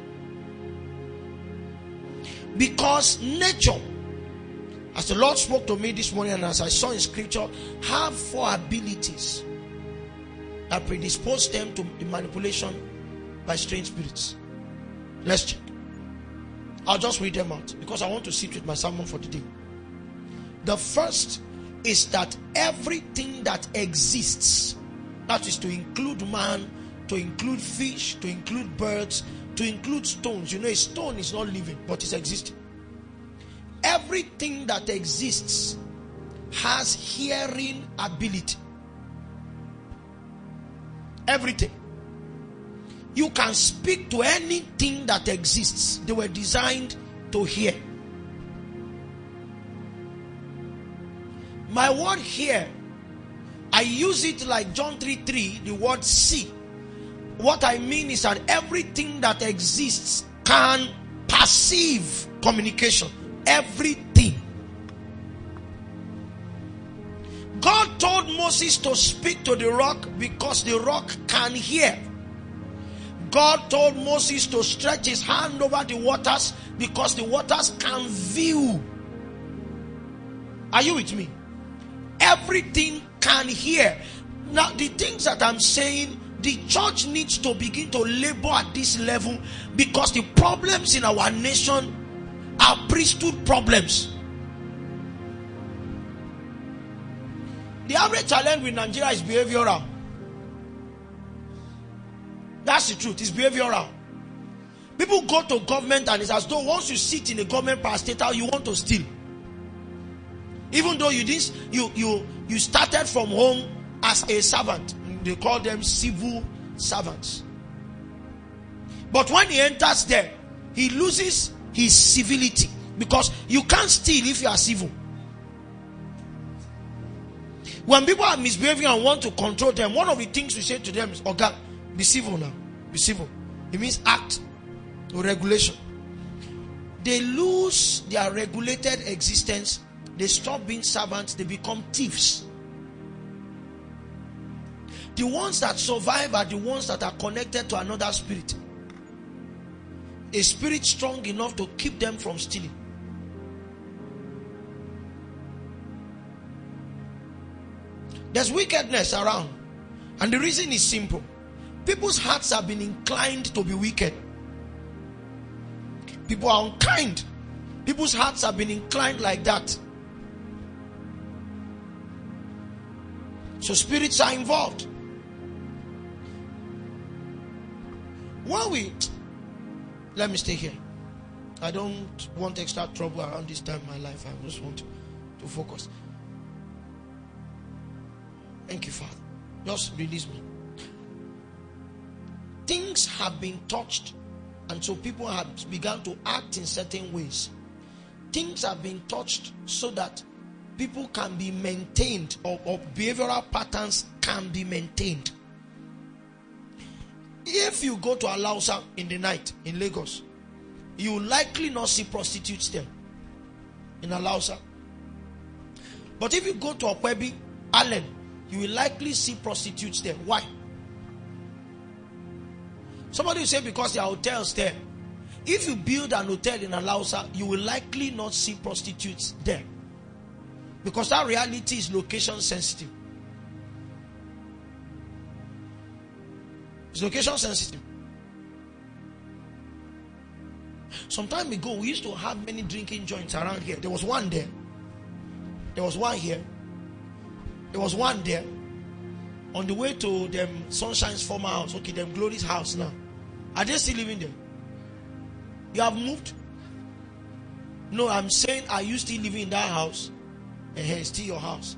Because nature, as the Lord spoke to me this morning and as I saw in scripture, have four abilities that predispose them to the manipulation by strange spirits. Let's check. I'll just read them out because I want to sit with my sermon for today. The first is that everything that exists, that is to include man, to include fish, to include birds, to include stones. You know, a stone is not living, but it's existing. Everything that exists has hearing ability. Everything. You can speak to anything that exists. They were designed to hear. My word here, I use it like John three three, the word see. What I mean is that everything that exists can perceive communication. Everything. God told Moses to speak to the rock because the rock can hear. God told Moses to stretch his hand over the waters because the waters can view. Are you with me? Everything can hear. Now, the things that I'm saying, the church needs to begin to labor at this level because the problems in our nation are priesthood problems. The average challenge with Nigeria is behavioral. That's the truth. It's behavioral. People go to government and it's as though once you sit in a government parastatal, you want to steal. Even though you didn't, you you you started from home as a servant. They call them civil servants. But when he enters there, he loses his civility, because you can't steal if you are civil. When people are misbehaving and want to control them, one of the things we say to them is, "Oga, be civil now. Be civil." It means act or regulation. They lose their regulated existence. They stop being servants. They become thieves. The ones that survive are the ones that are connected to another spirit. A spirit strong enough to keep them from stealing. There's wickedness around. And the reason is simple. People's hearts have been inclined to be wicked. People are unkind. People's hearts have been inclined like that. So spirits are involved. When we... Let me stay here. I don't want extra trouble around this time in my life. I just want to, to focus. Thank you, Father. Just release me. Things have been touched, and so people have begun to act in certain ways. Things have been touched so that people can be maintained, or, or behavioral patterns can be maintained. If you go to Alausa in the night in Lagos, you will likely not see prostitutes there in Alausa. But if you go to Okwebi, Allen, you will likely see prostitutes there. Why? Somebody will say because there are hotels there. If you build an hotel in Alausa, you will likely not see prostitutes there. Because that reality is location sensitive. It's location sensitive. Some time ago, we used to have many drinking joints around here. There was one there. There was one here. There was one there. On the way to them Sunshine's former house. Okay, them Glory's house now. Are they still living there? You have moved? No, I'm saying, are you still living in that house? And here, it's still your house.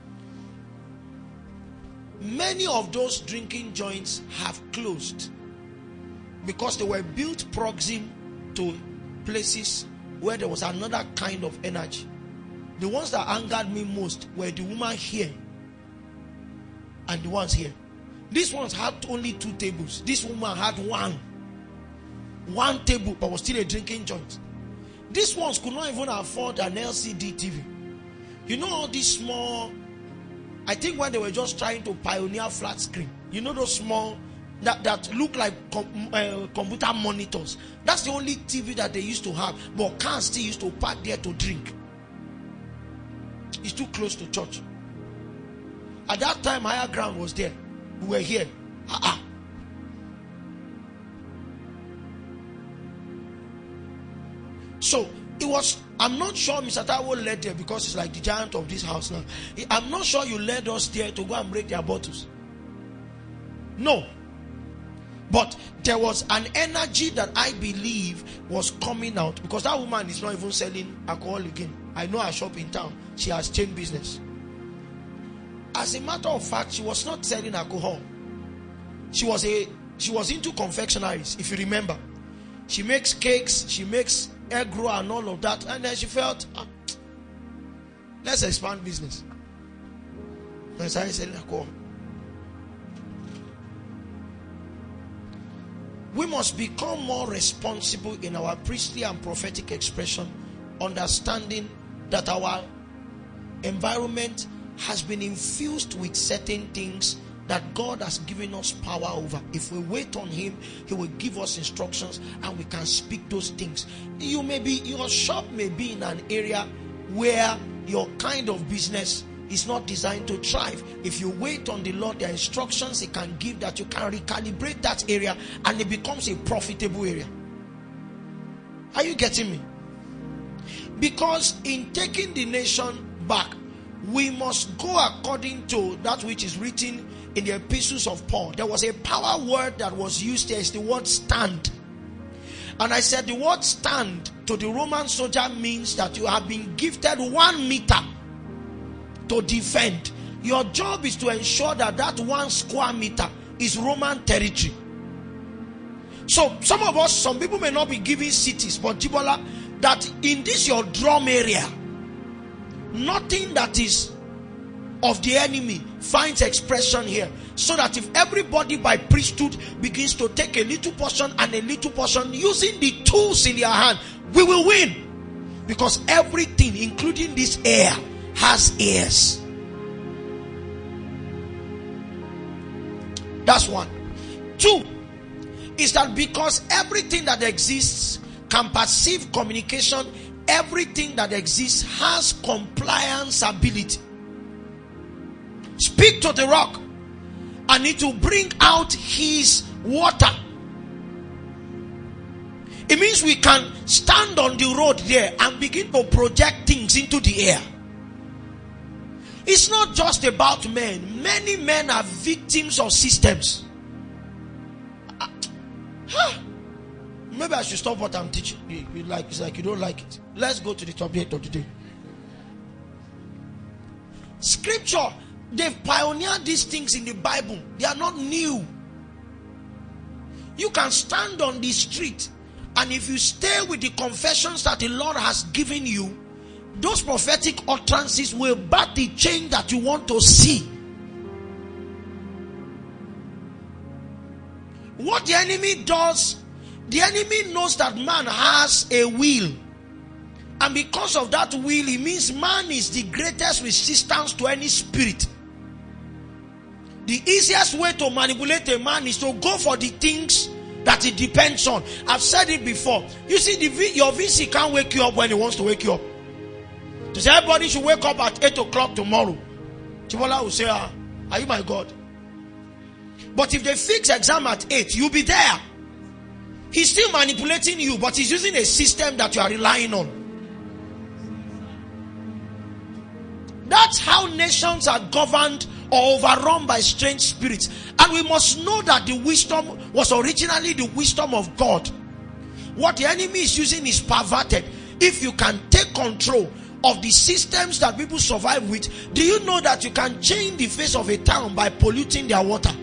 Many of those drinking joints have closed because they were built proximate to places where there was another kind of energy. The ones that angered me most were the woman here and the ones here. These ones had only two tables. This woman had one. One table, but was still a drinking joint. These ones could not even afford an L C D T V. You know all these small, I think when they were just trying to pioneer flat screen, you know those small, that, that look like com, uh, computer monitors. That's the only T V that they used to have. But cars still used to park there to drink. It's too close to church. At that time, higher ground was there. We were here. Uh-uh. So it was, I'm not sure Mister Taiwo led there because it's like the giant of this house now. I'm not sure you led us there to go and break their bottles. No. But there was an energy that I believe was coming out, because that woman is not even selling alcohol again. I know her shop in town. She has changed business. As a matter of fact, she was not selling alcohol. She was a she was into confectionaries, if you remember. She makes cakes, she makes egg roll and all of that, and then she felt, ah, let's expand business. And so I said, alcohol. We must become more responsible in our priestly and prophetic expression, understanding that our environment has been infused with certain things that God has given us power over. If we wait on Him, He will give us instructions and we can speak those things. You may be, your shop may be in an area where your kind of business is not designed to thrive. If you wait on the Lord, there are instructions He can give that you can recalibrate that area and it becomes a profitable area. Are you getting me? Because in taking the nation back, we must go according to that which is written in the epistles of Paul. There was a power word that was used there. It's the word stand. And I said the word stand to the Roman soldier means that you have been gifted one meter to defend. Your job is to ensure that that one square meter is Roman territory. So some of us, some people may not be given cities, but Jibola, that in this your drum area, nothing that is of the enemy finds expression here. So that if everybody by priesthood begins to take a little portion and a little portion using the tools in their hand, we will win. Because everything, including this air, has ears. That's one. Two is that because everything that exists can perceive communication, everything that exists has compliance ability. Speak to the rock and it will bring out his water. It means we can stand on the road there and begin to project things into the air. It's not just about men. Many men are victims of systems. Huh. Maybe I should stop what I'm teaching. You, you like, it's like you don't like it. Let's go to the subject of the day. Scripture, they've pioneered these things in the Bible. They are not new. You can stand on the street, and if you stay with the confessions that the Lord has given you, those prophetic utterances will birth the change that you want to see. What the enemy does, the enemy knows that man has a will. And because of that will, it means man is the greatest resistance to any spirit. The easiest way to manipulate a man is to go for the things that it depends on. I've said it before. You see, the v, your V C can't wake you up when he wants to wake you up. To say everybody should wake up at eight o'clock tomorrow, Chibola will say, ah, are you my God? But if they fix exam at eight, you'll be there. He's still manipulating you, but he's using a system that you are relying on. That's how nations are governed or overrun by strange spirits. And we must know that the wisdom was originally the wisdom of God. What the enemy is using is perverted. If you can take control of the systems that people survive with, do you know that you can change the face of a town by polluting their water?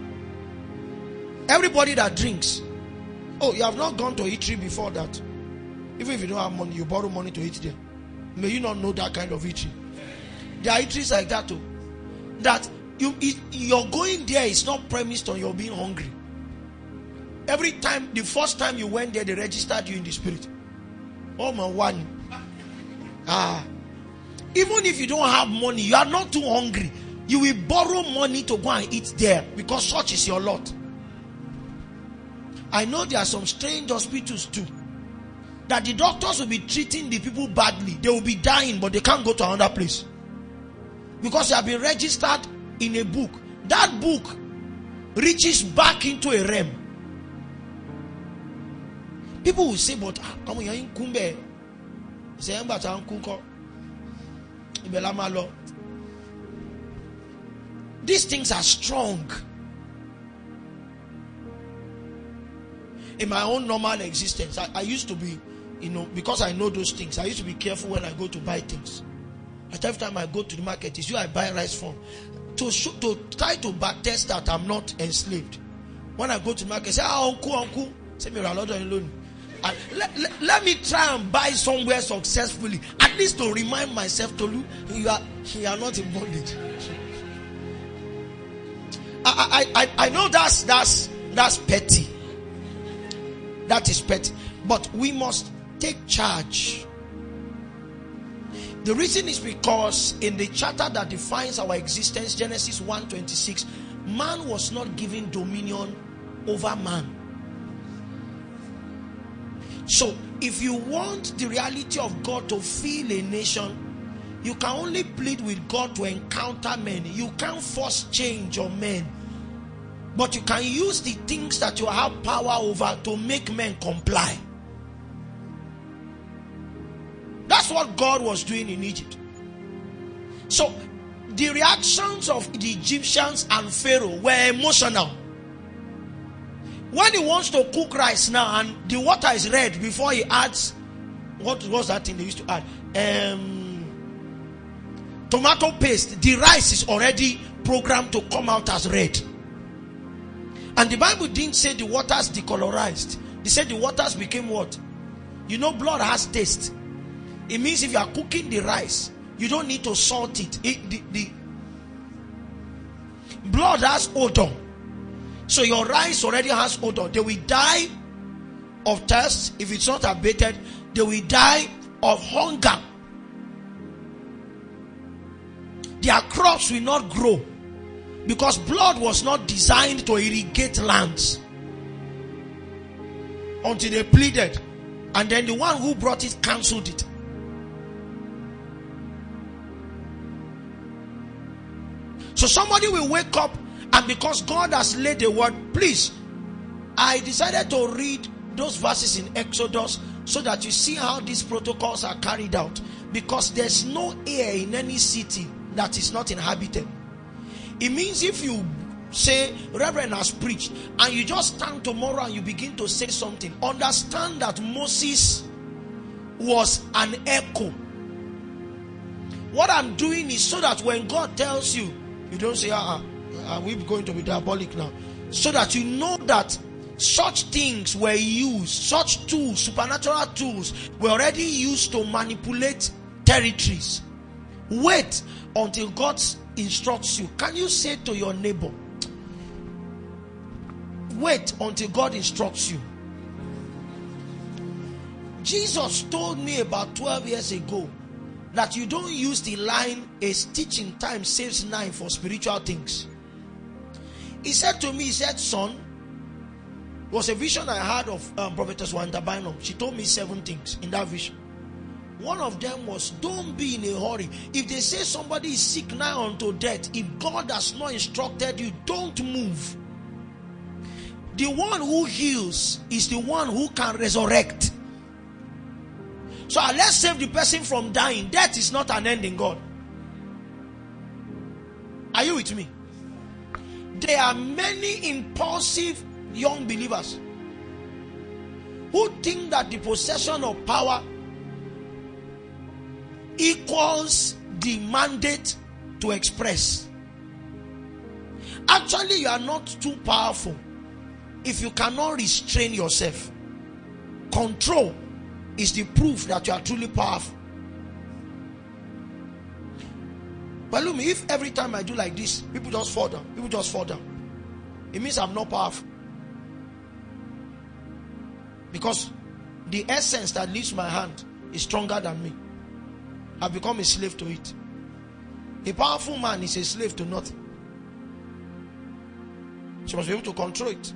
Everybody that drinks, oh, you have not gone to eatery before that. Even if you don't have money, you borrow money to eat there. May you not know that kind of eating. There are eateries like that too. That you eat, you're going there is not premised on your being hungry. Every time, the first time you went there, they registered you in the spirit. Oh my one. Ah. Even if you don't have money, you are not too hungry. You will borrow money to go and eat there because such is your lot. I know there are some strange hospitals too, that the doctors will be treating the people badly. They will be dying, but they can't go to another place because they have been registered in a book. That book reaches back into a realm. People will say, but I'm in Kumbe. Say, but I'm Kunko. These things are strong. In my own normal existence, I, I used to be, you know, because I know those things, I used to be careful when I go to buy things. At every time I go to the market, it's you I buy rice from. To show, to try to backtest that I'm not enslaved. When I go to the market, I say, ah, uncle, uncle, say me a lot of loan. And let, let, let me try and buy somewhere successfully, at least to remind myself to look, you are you are not in bondage. I, I, I, I know that's that's that's petty. That is petty. But we must take charge. The reason is because in the charter that defines our existence, Genesis one twenty-six, man was not given dominion over man. So, if you want the reality of God to fill a nation, you can only plead with God to encounter men. You can't force change on men. But you can use the things that you have power over to make men comply. That's what God was doing in Egypt. So, the reactions of the Egyptians and Pharaoh were emotional. When he wants to cook rice now and the water is red before he adds, what was that thing they used to add? Um, tomato paste. The rice is already programmed to come out as red. And the Bible didn't say the waters decolorized. They said the waters became what? You know, blood has taste. It means if you are cooking the rice, you don't need to salt it. it the, the blood has odor. So your rice already has odor. They will die of thirst. If it's not abated, they will die of hunger. Their crops will not grow because blood was not designed to irrigate lands until they pleaded, and then the one who brought it cancelled it. So somebody will wake up, and because God has laid the word, please, I decided to read those verses in Exodus so that you see how these protocols are carried out. Because there's no air in any city that is not inhabited. It means if you say, Reverend has preached, and you just stand tomorrow and you begin to say something, understand that Moses was an echo. What I'm doing is so that when God tells you, you don't say, ah, uh, are we going to be diabolic now? So that you know that such things were used, such tools, supernatural tools, were already used to manipulate territories. Wait until God instructs you. Can you say to your neighbor, wait until God instructs you? Jesus told me about twelve years ago that you don't use the line, a stitch in time saves nine for spiritual things. He said to me, he said, son, it was a vision I had of um, Prophetess Wanda Bynum. She told me seven things in that vision. One of them was, don't be in a hurry. If they say somebody is sick now unto death, if God has not instructed you, don't move. The one who heals is the one who can resurrect. So let's save the person from dying. Death is not an end in God. Are you with me? There are many impulsive young believers who think that the possession of power equals the mandate to express. Actually, you are not too powerful if you cannot restrain yourself. Control is the proof that you are truly powerful. But look, if every time I do like this, people just fall down, people just fall down, it means I'm not powerful. Because the essence that leaves my hand is stronger than me. I've become a slave to it. A powerful man is a slave to nothing. She must be able to control it.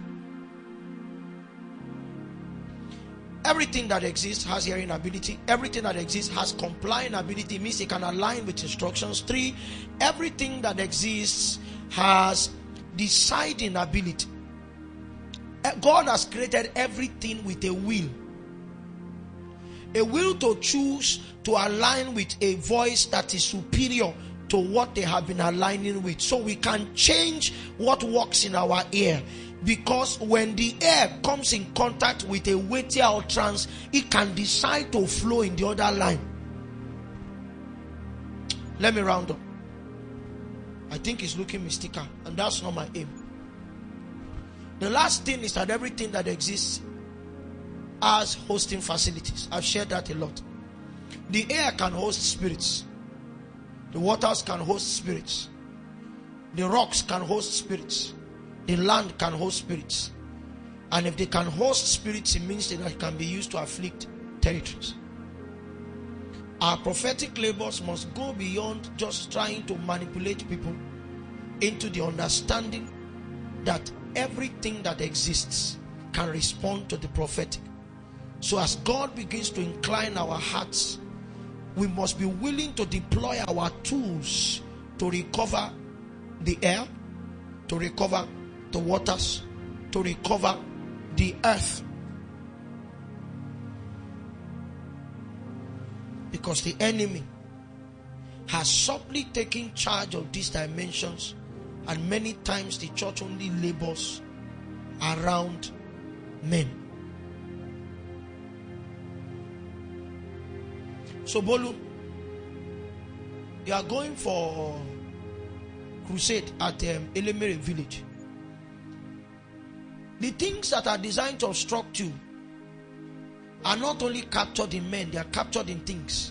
Everything that exists has hearing ability. Everything that exists has complying ability. It means it can align with instructions. Three, everything that exists has deciding ability. God has created everything with a will. A will to choose to align with a voice that is superior to what they have been aligning with. So we can change what works in our ear. Because when the air comes in contact with a weightier utterance, it can decide to flow in the other line. Let me round up. I think it's looking mystical, and that's not my aim. The last thing is that everything that exists has hosting facilities. I've shared that a lot. The air can host spirits. The waters can host spirits. The rocks can host spirits. The land can host spirits. And if they can host spirits, it means that it can be used to afflict territories. Our prophetic labors must go beyond just trying to manipulate people into the understanding that everything that exists can respond to the prophetic. So as God begins to incline our hearts, we must be willing to deploy our tools to recover the air, to recover the waters, to recover the earth. Because the enemy has subtly taken charge of these dimensions, and many times the church only labors around men. So Bolu, you are going for crusade at um, Elemere village. The things that are designed to obstruct you are not only captured in men, they are captured in things.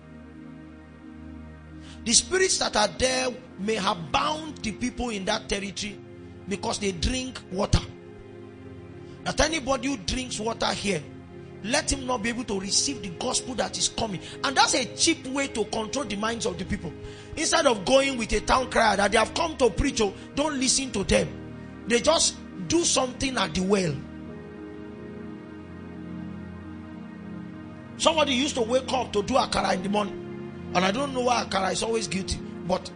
The spirits that are there may have bound the people in that territory because they drink water. That anybody who drinks water here, let him not be able to receive the gospel that is coming. And that's a cheap way to control the minds of the people. Instead of going with a town crier that they have come to preach, oh, don't listen to them. They just do something at the well. Somebody used to wake up to do akara in the morning. And I don't know why akara is always guilty. But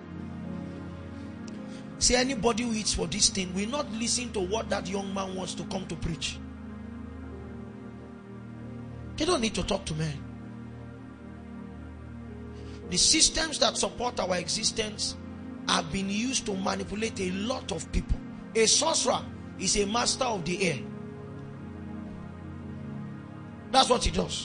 see, anybody who eats for this thing will not listen to what that young man wants to come to preach. They don't need to talk to men. The systems that support our existence have been used to manipulate a lot of people. A sorcerer is a master of the air. That's what he does.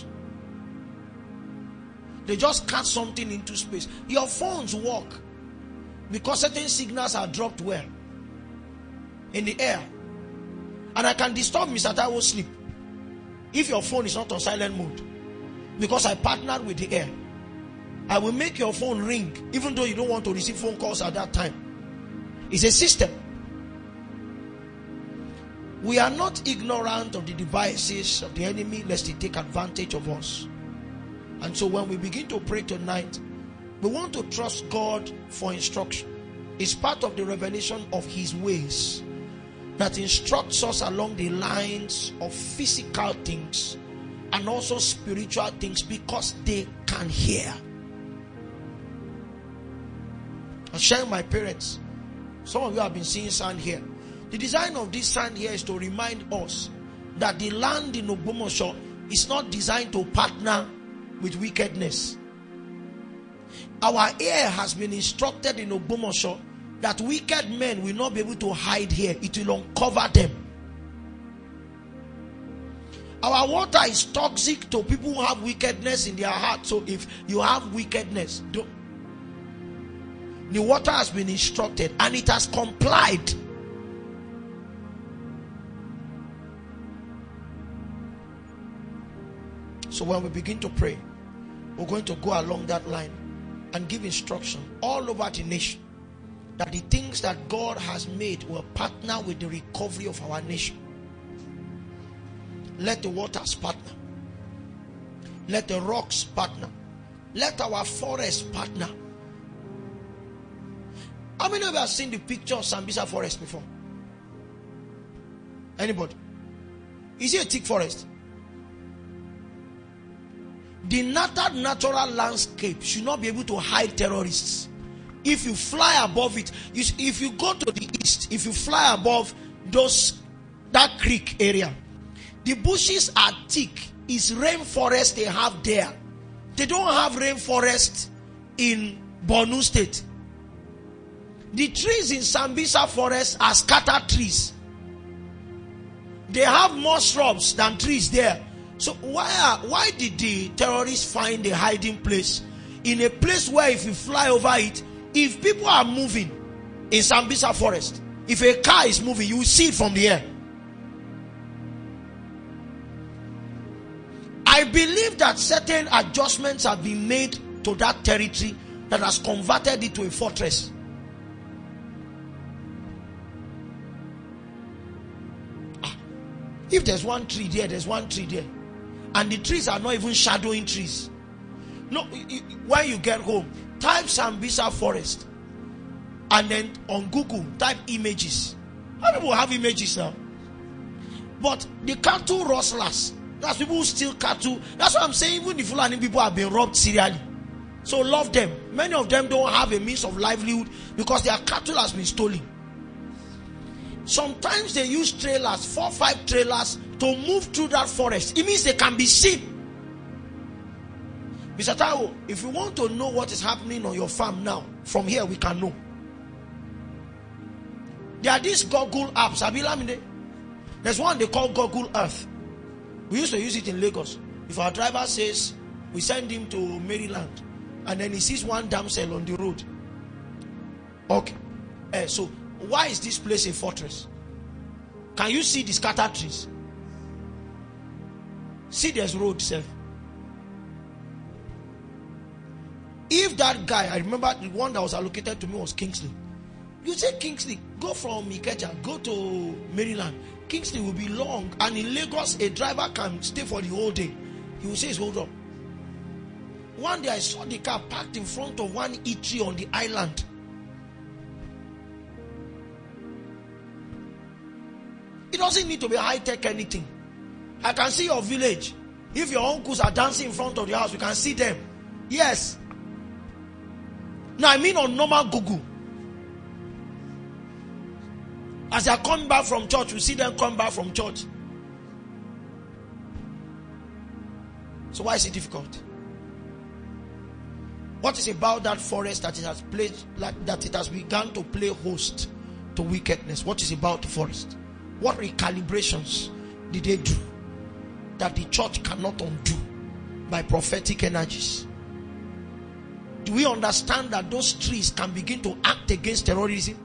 They just cast something into space. Your phones work because certain signals are dropped where? In the air. And I can disturb Mister Taiwo's sleep if your phone is not on silent mode, because I partnered with the air. I will make your phone ring even though you don't want to receive phone calls at that time. It's a system. We are not ignorant of the devices of the enemy lest he take advantage of us. And so when we begin to pray tonight, we want to trust God for instruction. It's part of the revelation of his ways that instructs us along the lines of physical things and also spiritual things, because they can hear. I'm sharing my parents. Some of you have been seeing sand here. The design of this sand here is to remind us that the land in Ogbomoso is not designed to partner with wickedness. Our ear has been instructed in Ogbomoso that wicked men will not be able to hide here. It will uncover them. Our water is toxic to people who have wickedness in their heart. So if you have wickedness, don't. The water has been instructed and it has complied. So when we begin to pray, we're going to go along that line and give instruction all over the nation that the things that God has made will partner with the recovery of our nation. Let the waters partner. Let the rocks partner. Let our forests partner. How many of you have seen the picture of Sambisa Forest before? Anybody? Is it a thick forest? The natural landscape should not be able to hide terrorists. If you fly above it, you, if you go to the east, if you fly above those that creek area, the bushes are thick. It's rainforest they have there. They don't have rainforest in Borno State. The trees in Sambisa Forest are scattered trees. They have more shrubs than trees there. So why are, why did the terrorists find a hiding place in a place where if you fly over it, if people are moving in Sambisa Forest, if a car is moving, you will see it from the air. I believe that certain adjustments have been made to that territory that has converted it to a fortress. Ah, if there's one tree there, there's one tree there. And the trees are not even shadowing trees. No, when you get home, type Sambisa Forest. And then on Google, type images. How many people have images now? But the cattle rustlers, that's people who steal cattle. That's what I'm saying. Even the Fulani people have been robbed serially. So love them. Many of them don't have a means of livelihood because their cattle has been stolen. Sometimes they use trailers, four, five trailers, to move through that forest. It means they can be seen. Mister Tao, if you want to know what is happening on your farm now, from here we can know. There are these Google apps. There's one they call Google Earth. We used to use it in Lagos. If our driver says we send him to Maryland and then he sees one damsel on the road. Okay. Uh, so why is this place a fortress? Can you see the scattered trees? See, there's road itself. If that guy, I remember the one that was allocated to me was Kingsley. You say Kingsley, go from Ikeja, go to Maryland. Kingsley will be long, and in Lagos, a driver can stay for the whole day. He will say, hold up. One day I saw the car parked in front of one eatery on the island. It doesn't need to be high-tech anything. I can see your village. If your uncles are dancing in front of the house, you can see them. Yes. Now I mean on normal Google. As they are coming back from church, you see them come back from church. So why is it difficult? What is about that forest that it has played, like that it has begun to play host to wickedness? What is about the forest? What recalibrations did they do that the church cannot undo by prophetic energies? Do we understand that those trees can begin to act against terrorism?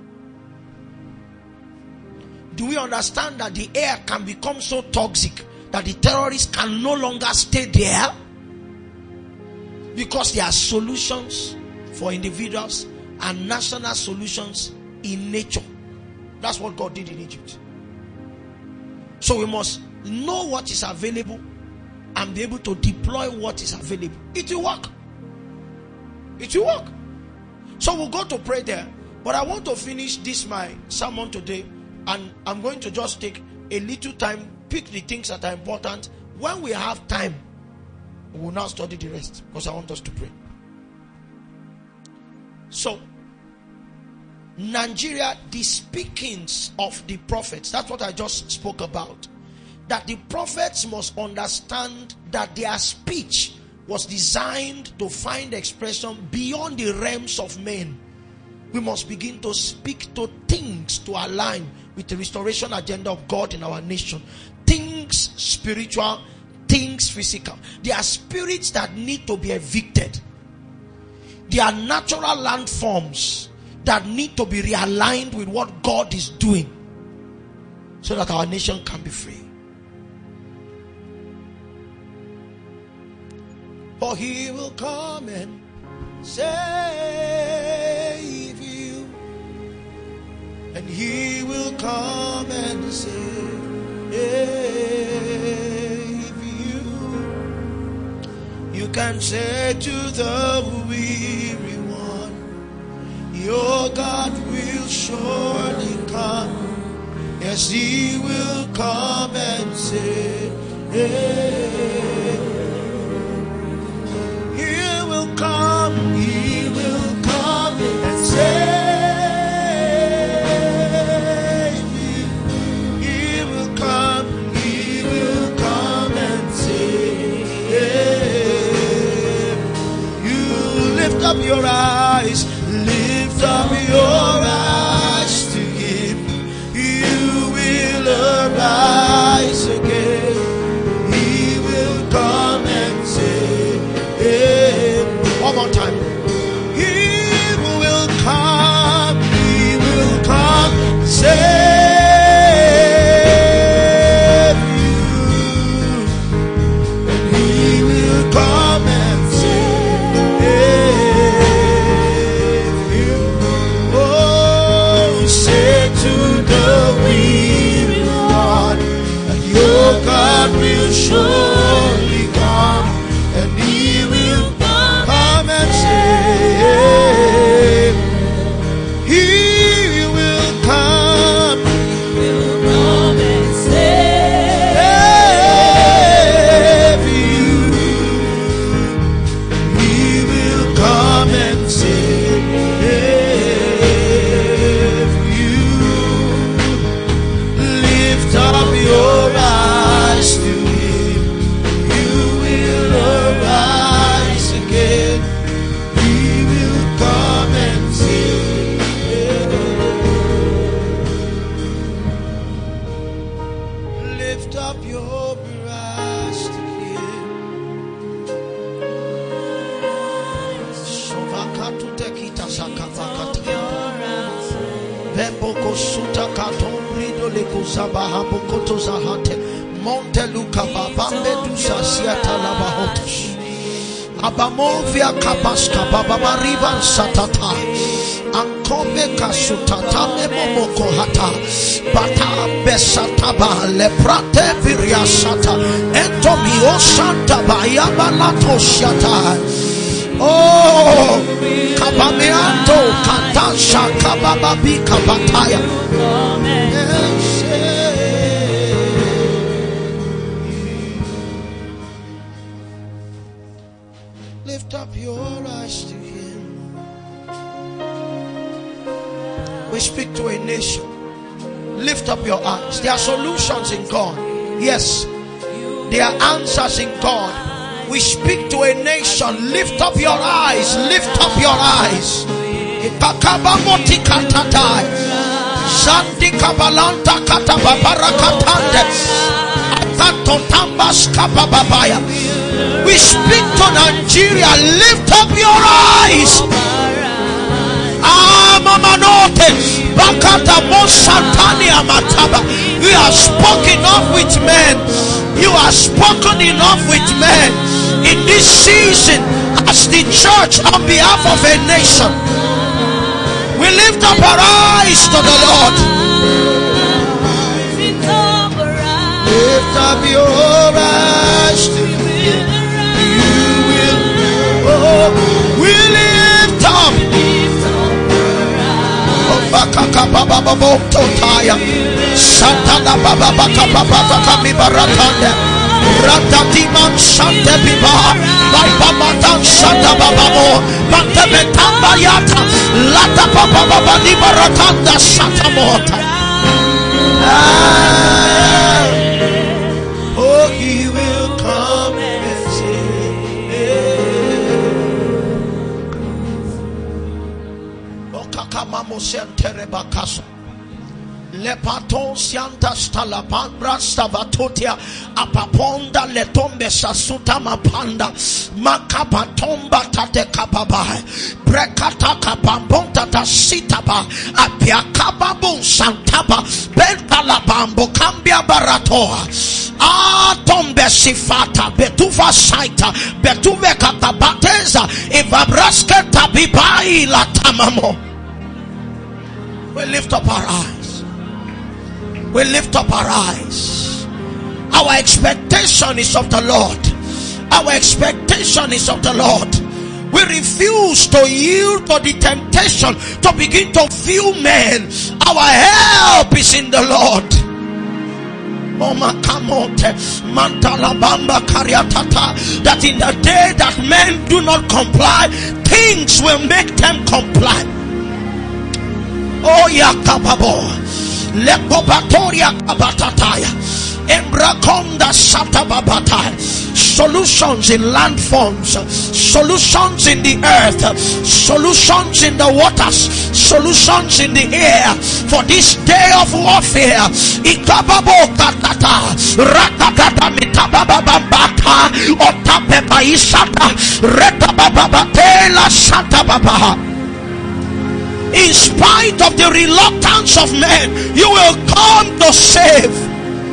Do we understand that the air can become so toxic that the terrorists can no longer stay there? Because there are solutions for individuals and national solutions in nature. That's what God did in Egypt. So we must know what is available and be able to deploy what is available. It will work. It will work. So we'll go to pray there. But I want to finish this my sermon today. And I'm going to just take a little time, pick the things that are important. When we have time, we will now study the rest, because I want us to pray. So, Nigeria, the speakings of the prophets, that's what I just spoke about. That the prophets must understand that their speech was designed to find expression beyond the realms of men. We must begin to speak to things to align with the restoration agenda of God in our nation. Things spiritual, things physical. There are spirits that need to be evicted. There are natural landforms that need to be realigned with what God is doing, so that our nation can be free. For he will come and save you, and he will come and save you. You can say to the weary one, your God will surely come. Yes, he will come and save. He will come, he will come and save you. He will come, he will come and save you. Lift up your eyes, lift up your eyes to him. You will arise again. He will come and save. One more time. He will come, he will come and save you. And he will come and save you. Oh, say to the weary one, that your God will surely come, and he will come and save. He will come, will come and save you. He will come and save you. Lift up your eyes to him. You will arise again. He will come and save. Lift up your eyes to him. Sovakatu tekita sakavakata. Vemboko suta katombrido lekuzaba habokoto zahate. Monte luka babambe dusa siata labahotos. Abamovia kapaska bababarivan satata. Ankome kasutata memomoko hata. Bata besataba leprate viriasata. Entomio santa bayabalato shata. Oh, kabameanto katasha kabababi kabataya. Lift up your eyes to him. We speak to a nation. Lift up your eyes. There are solutions in God. Yes, there are answers in God. We speak to a nation. Lift up your eyes. Lift up your eyes. Ikakabamoti katatai. Sandi kabalanta katababarakatande. Akantotambas kabababaya. We speak to Nigeria. Lift up your eyes. Amamanote Bakata Mosantani Amataba. You are spoken of with men. You are spoken enough with men. In this season, as the church on behalf of a nation, we lift up our eyes to the Lord. Lift up your eyes to him. You will, oh, we lift up. Bakaka baba baba totaya Santana baba baka baba baka mi baratande Ratati man sante biba Baba matan santa baba mo Bante betamba yata Lata baba baba di baratanda santa mota. Oh, he will come and save. Lepaton sianta stalapambra stavatotia apaponda letombe sasuta mapanda makapatomba tate kababai brekata kapambonta tasitaba apiakababun santaba bentalabambo kambia baratoa atombe sifata betuva saita betuve katabateza ivabraske tabibai la tamamo. We lift up our eyes. We lift up our eyes. Our expectation is of the Lord. Our expectation is of the Lord. We refuse to yield to the temptation to begin to view men. Our help is in the Lord. That in the day that men do not comply, things will make them comply. Oh yakababo. Lekobatoria kabatataya. Embrakonda satababata. Solutions in landforms, solutions in the earth, solutions in the waters, solutions in the air for this day of warfare. Ikababo katata rakata mitabababata otapepa isata retabababatela satababa. In spite of the reluctance of men, you will come to save.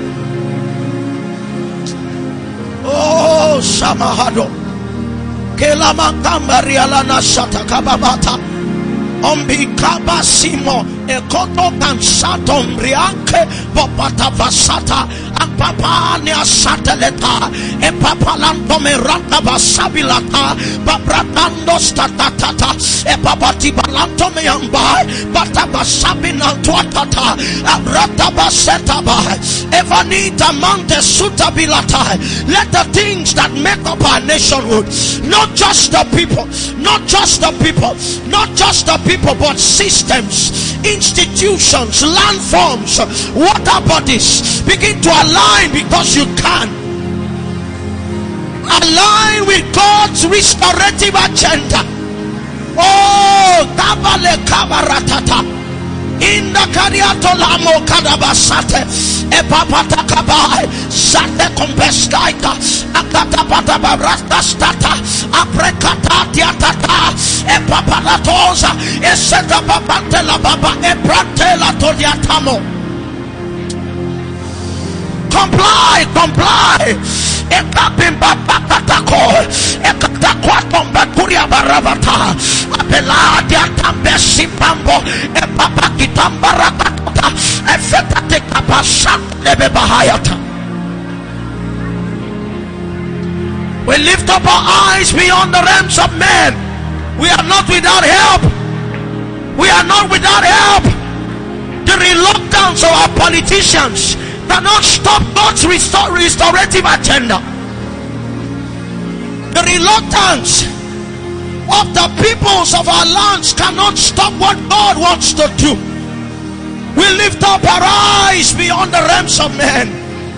Oh, Samahado. Kelamakamba rialana satakababata. Ombikaba simo ekoto kansato mbrianke popata vasata apapa ne sateleta e papalanto merata vasabilata babratando statata e babati balanto meamba batabasabina tuatata abrata baseta ba evanita mante sutabilata. Let the things that make up our nationhood, not just the people, not just the people, not just the people, but systems, institutions, landforms, water bodies begin to align, because you can align with God's restorative agenda. Oh, kabale kabaratata in the kariato lamo kadabasate e papata kabai sate kombeskaita akata pata barasta stata aprekata tiatata e papalatosa e seta babante la baba e pratela toliatamo. Comply, comply. E kapimba pakatako e katakwato mbakuria baravata apela diatambe simpambo e papa kitambarakata e fetate kapashat lebe bahayata. We lift up our eyes beyond the realms of men. We are not without help. We are not without help. The reluctance of our politicians cannot stop God's restor restorative agenda. The reluctance of the peoples of our lands cannot stop what God wants to do. We lift up our eyes beyond the realms of men.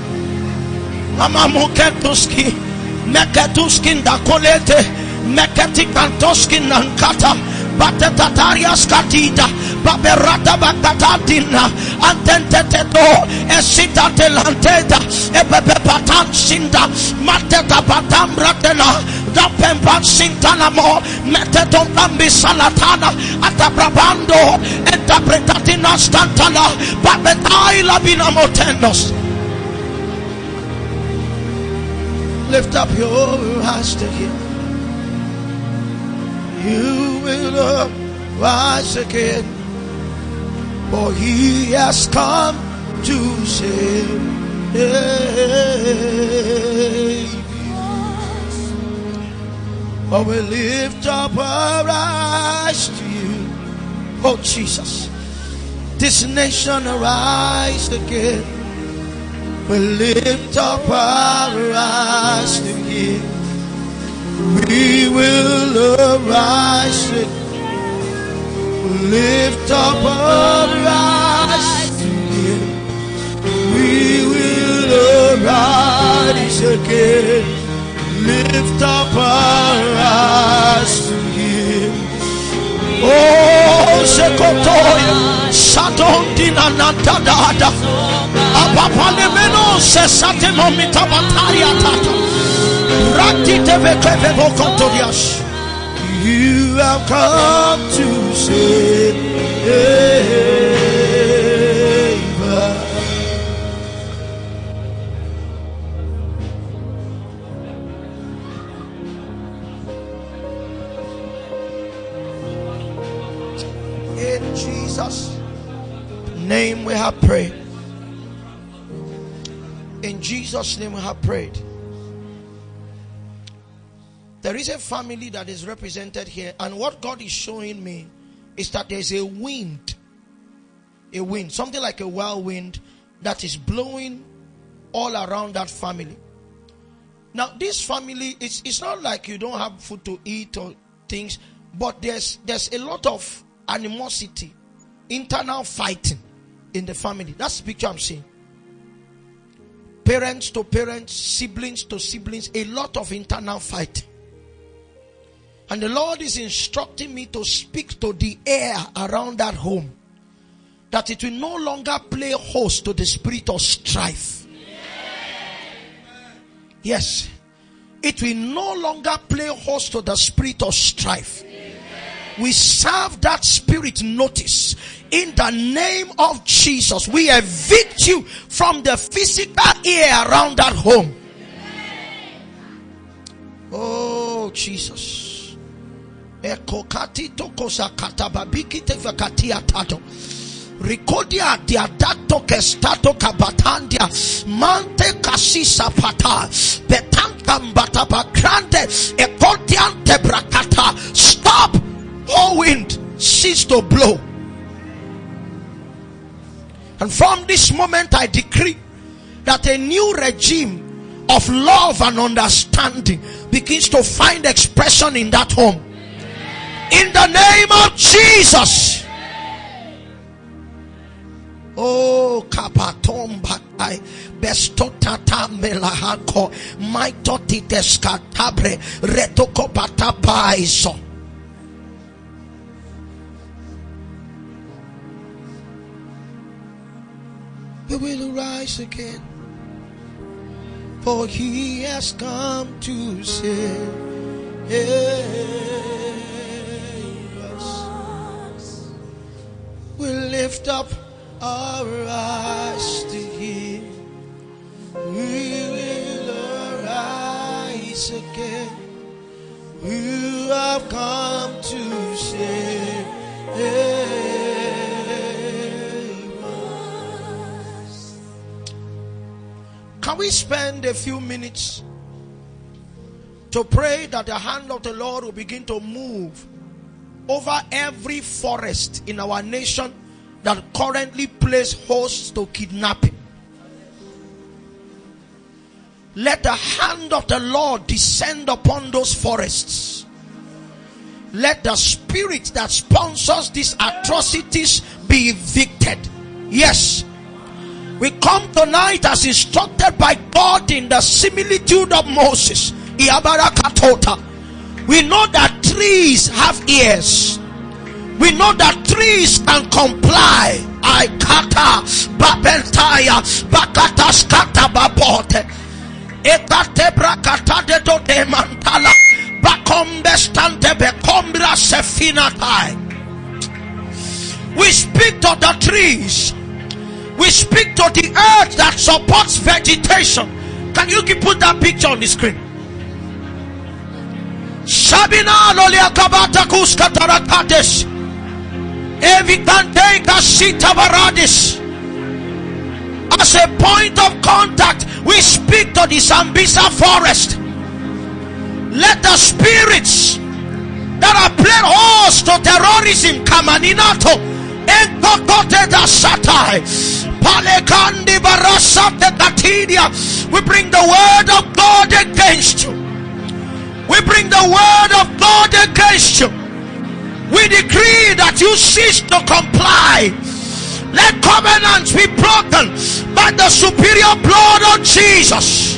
Mamamuketuski, Meketuskin da Kolete, Meketikantoski Nankata, Batetatarias Katita, Baberata Bakatatina, Antenteto, Esita Telanteta, Ebepatan Sinda, Mateta Batam Ratena, Dapempan Sintanamo, Meteton Bambi Salatana, Atabrabando, Interpretatina Stantana, Babetaila Binamotendos. Lift up your eyes to Him. You will rise again, for He has come to save you. For we lift up our eyes to You, oh Jesus. This nation arise again. We lift up our eyes to Him. We will arise again. Lift up our eyes to Him. We will arise again. Lift up our eyes to Him. Oh, Sekotoya, Sadon Radina Nantadada. Apapalemeno Sesatemo Mitabataria Tata. Ratite Vekevo Contorias. You have come to save. In Jesus' name we have prayed. In Jesus' name we have prayed. There is a family that is represented here, and what God is showing me is that there's a wind, a wind, something like a whirlwind that is blowing all around that family. Now, this family, it's, it's not like you don't have food to eat or things, but there's there's a lot of animosity, internal fighting in the family. That's the picture I'm seeing. Parents to parents, siblings to siblings, a lot of internal fighting. And the Lord is instructing me to speak to the air around that home, that it will no longer play host to the spirit of strife. Yes, it will no longer play host to the spirit of strife. We serve that spirit notice in the name of Jesus. We evict you from the physical air around that home. Oh Jesus. Ekokati kosa katababiki tevakatia tato. Rikodia diadato kestato kabatandia. Mante kasisa pata. Betanka mbatabakrante. Ekodiante brakata. Stop! Oh wind, cease to blow. And from this moment I decree that a new regime of love and understanding begins to find expression in that home. In the name of Jesus. Oh, kapatomba I bestotata melahako maitoti teskatabre retoko patabaiso. We will rise again, for he has come to save us. We lift up our eyes to him. We will arise again. You have come to save us. Can we spend a few minutes to pray that the hand of the Lord will begin to move over every forest in our nation that currently plays host to kidnapping? Let the hand of the Lord descend upon those forests. Let the spirit that sponsors these atrocities be evicted. Yes, we come tonight as instructed by God in the similitude of Moses. We know that trees have ears. We know that trees can comply. I kata babentaya bakata skata babote ekate brakata de do de mantala bakombestante bekombra sefinatai. We speak to the trees. We speak to the earth that supports vegetation. Can you put that picture on the screen? Sabina lolia kabata kuskatarakates. Evikante kasita baradis. As a point of contact, we speak to the Sambisa forest. Let the spirits that are playing host to terrorism kamaninato enkokote da satai palekandi barasate katidia. We bring the word of God against you. We bring the word of God against you. We decree that you cease to comply. Let covenants be broken by the superior blood of Jesus.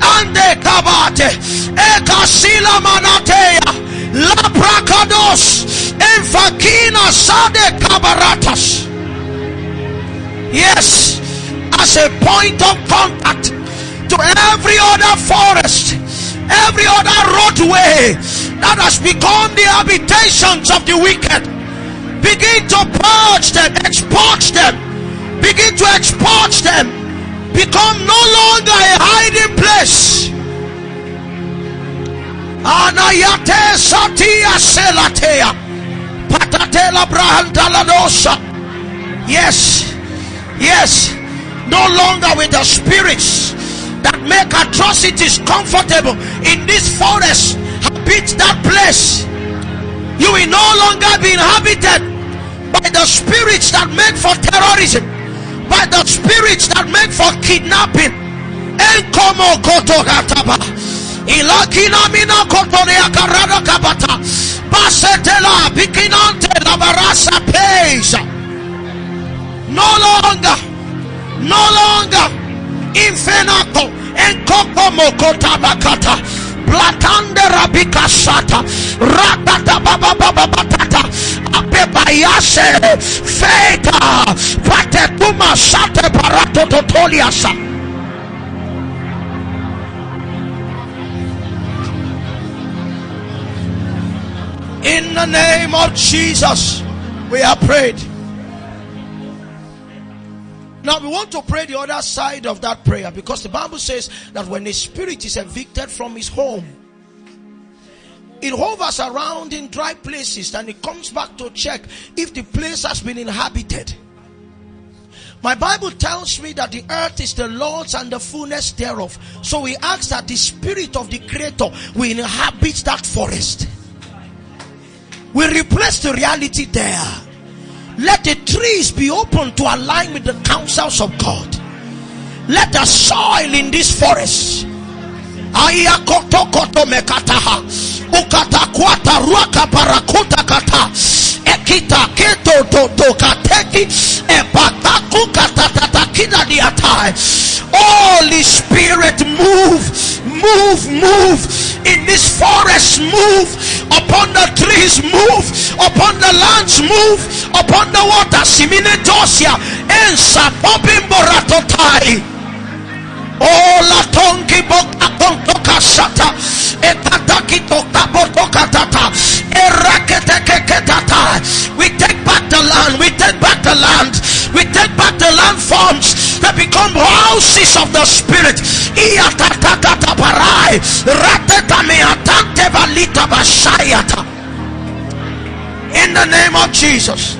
Ande kabate. Ekasila manatea. La brakados. Enfakina sade kabaratas. Yes. As a point of contact to every other forest, every other roadway that has become the habitations of the wicked, begin to purge them, expurge them, begin to expurge them, become no longer a hiding place. Anayate satia selatea patatela brahantaladosa. Yes, yes. No longer with the spirits that make atrocities comfortable in this forest. Habit that place. You will no longer be inhabited by the spirits that make for terrorism, by the spirits that make for kidnapping. Enkomo koto kataba ilakina mina koto ne akarada kabata basetela bikinante la barasa peisa. No longer. No longer infenaco en coco mokota bakata platande rabika sata ratata baba baba batata apebayase feta patetuma sate barato totoliasa. In the name of Jesus we are prayed. Now we want to pray the other side of that prayer, because the Bible says that when a spirit is evicted from his home, it hovers around in dry places and it comes back to check if the place has been inhabited. My Bible tells me that the earth is the Lord's and the fullness thereof. So we ask that the spirit of the Creator will inhabit that forest. We replace the reality there. Let the trees be open to align with the counsels of God. Let the soil in this forest ayakotokoto mekataha ukatakwata ruaka parakuta kata ekita keto to to kateki epataku katatata kina diatai. Holy Spirit, move, move, move in this forest, move upon the trees, move upon the lands, move upon the water. Siminetosia ensa popimboratotai. Oh, la tonki boka kontoka shata ekataki toka botoka tata erakete. We take back the land, we take back the land, we take back the landforms that become houses of the Spirit. In the name of Jesus,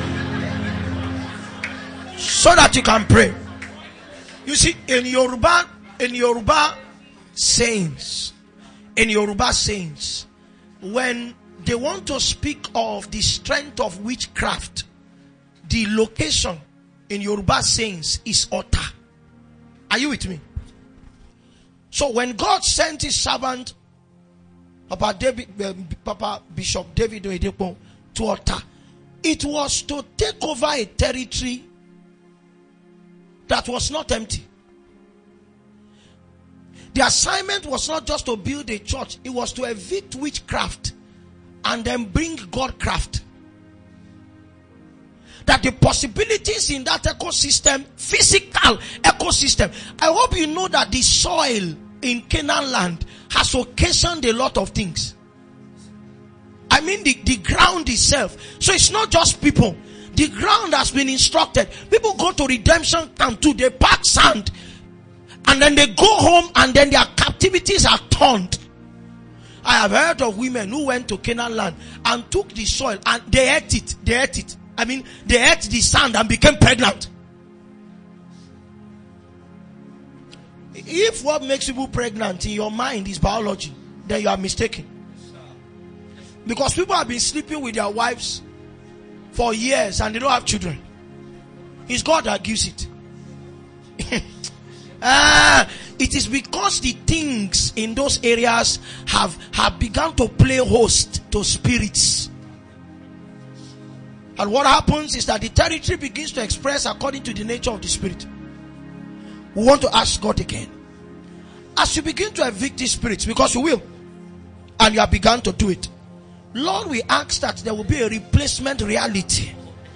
so that you can pray. You see, in Yoruba, in Yoruba sayings, in Yoruba sayings, when they want to speak of the strength of witchcraft, the location in Yoruba sayings is Ota. Are you with me? So when God sent his servant, Papa David, uh, Papa Bishop David Oyedepo, to Ota, it was to take over a territory that was not empty. The assignment was not just to build a church, it was to evict witchcraft and then bring Godcraft. That the possibilities in that ecosystem, physical ecosystem, I hope you know that the soil in Canaan land has occasioned a lot of things. I mean the, the ground itself. So it's not just people. The ground has been instructed. People go to redemption camp too. They pack sand. And then they go home and then their captivities are turned. I have heard of women who went to Canaan land and took the soil and they ate it. They ate it. I mean, they ate the sand and became pregnant. If what makes people pregnant in your mind is biology, then you are mistaken. Because people have been sleeping with their wives for years and they don't have children. It's God that gives it. uh, it is because the things in those areas have, have begun to play host to spirits. And what happens is that the territory begins to express according to the nature of the spirit. We want to ask God again. As you begin to evict these spirits, because you will, and you have begun to do it, Lord, we ask that there will be a replacement reality.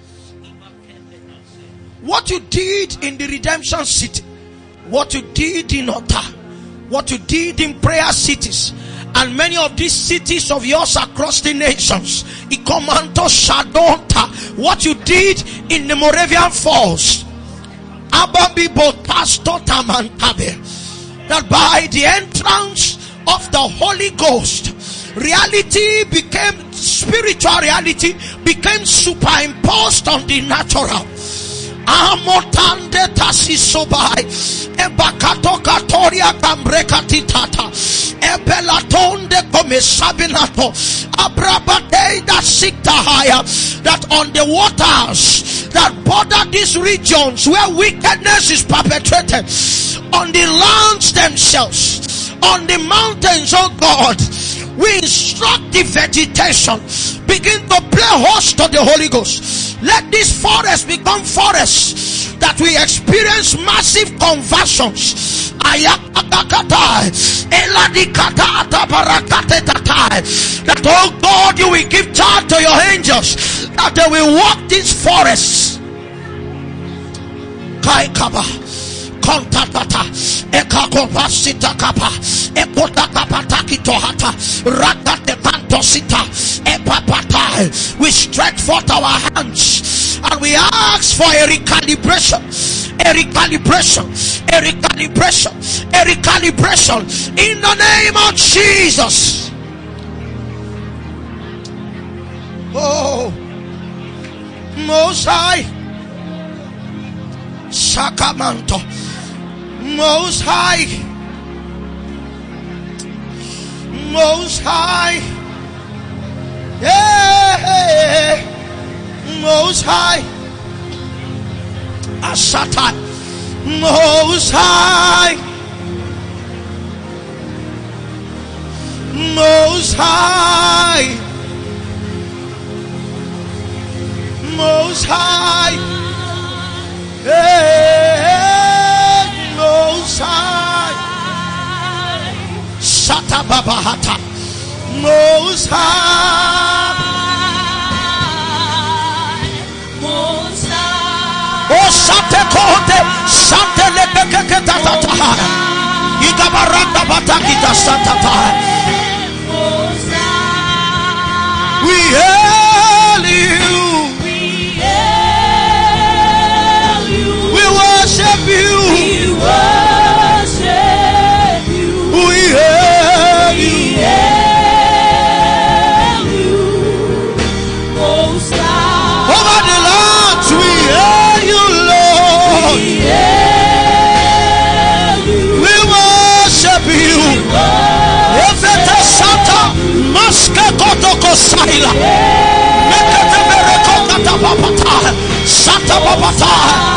What you did in the redemption city, what you did in Otta, what you did in prayer cities, and many of these cities of yours across the nations, Ikomanto Shadonta, what you did in the Moravian Falls, Ababi Botasto Tamantabe, that by the entrance of the Holy Ghost, reality became, spiritual reality became superimposed on the natural. Amotande tasisobai ebakato katoria kambreka tata ebelatonde komesabinato abrabade da siktahaya, that on the waters that border these regions where wickedness is perpetrated, on the lands themselves, on the mountains, oh God, we instruct the vegetation begin to play host to the Holy Ghost. Let this forest become forests that we experience massive conversions. That, oh God, you will give charge to your angels that they will walk these forests. Kai Kaba. Kontatata ekakopasita kapa ekotakapataki-tohata rakatekantosita epapata. We stretch forth our hands and we ask for a recalibration, a recalibration, a recalibration, a recalibration in the name of Jesus. Oh, Most High, Sakamanto, Most High, Most High, yeah, Most High, Asata, Most High, Most High, Most High, hey, Most High, Sata Babahata, Most High, Most High, oh Sate Kote, Sate Lebeke Tatata, Igabarata Batakita Satata, Most High, we hail you. Worship you. We worship you. We hail you. We hail you. Most High. Over the lands we hail you, Lord. We hail you. We worship you. Efete Santa Maske Kotoko Saila. Mekete Bereko Kata Babata. Santa Babata.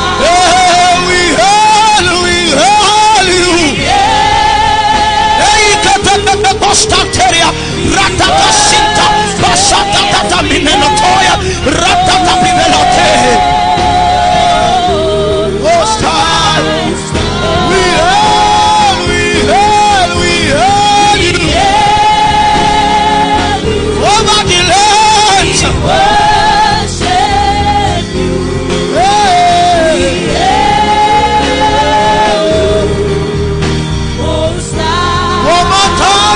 Constanteria, Ratata Sinta, Pasata Tata Minenotoya, Ratata Pivelote. Most High, we hail, we hail, we hail you. Over the lands, we worship you. Hey. We hail you. Most High. One more time.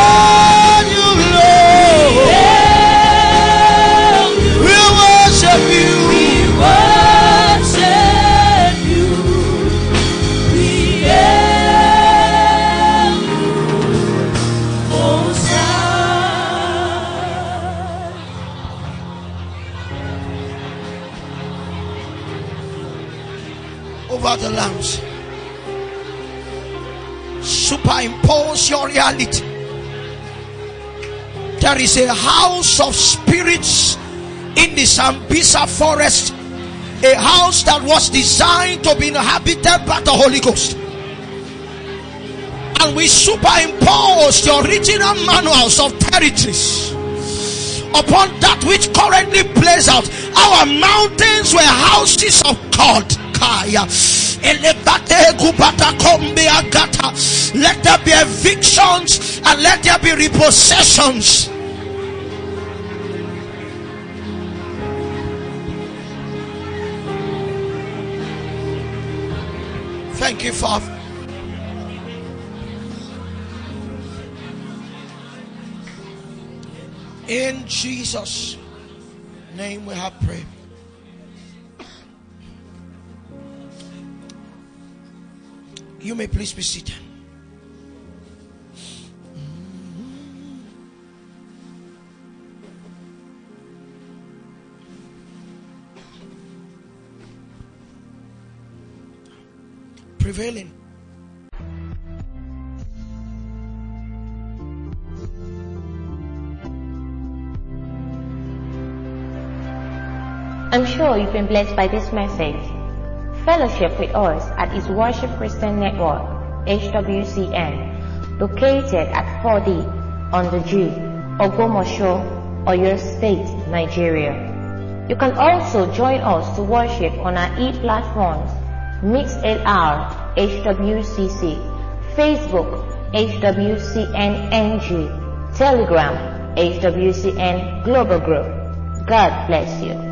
Over the lands, superimpose your reality. There is a house of spirits in the Sambisa forest, a house that was designed to be inhabited by the Holy Ghost, and we superimpose the original manuals of territories upon that which currently plays out. Our mountains were houses of God. Let there be evictions and let there be repossessions. Thank you, Father. In Jesus' name we have prayed. You may please be seated. Prevailing. I'm sure you've been blessed by this message. Fellowship with us at His Worship Christian Network, H W C N, located at four D on the G, Ogbomoso, Oyo State, Nigeria. You can also join us to worship on our e-platforms, MixLR, H W C C, Facebook, H W C N N G, Telegram, H W C N Global Group. God bless you.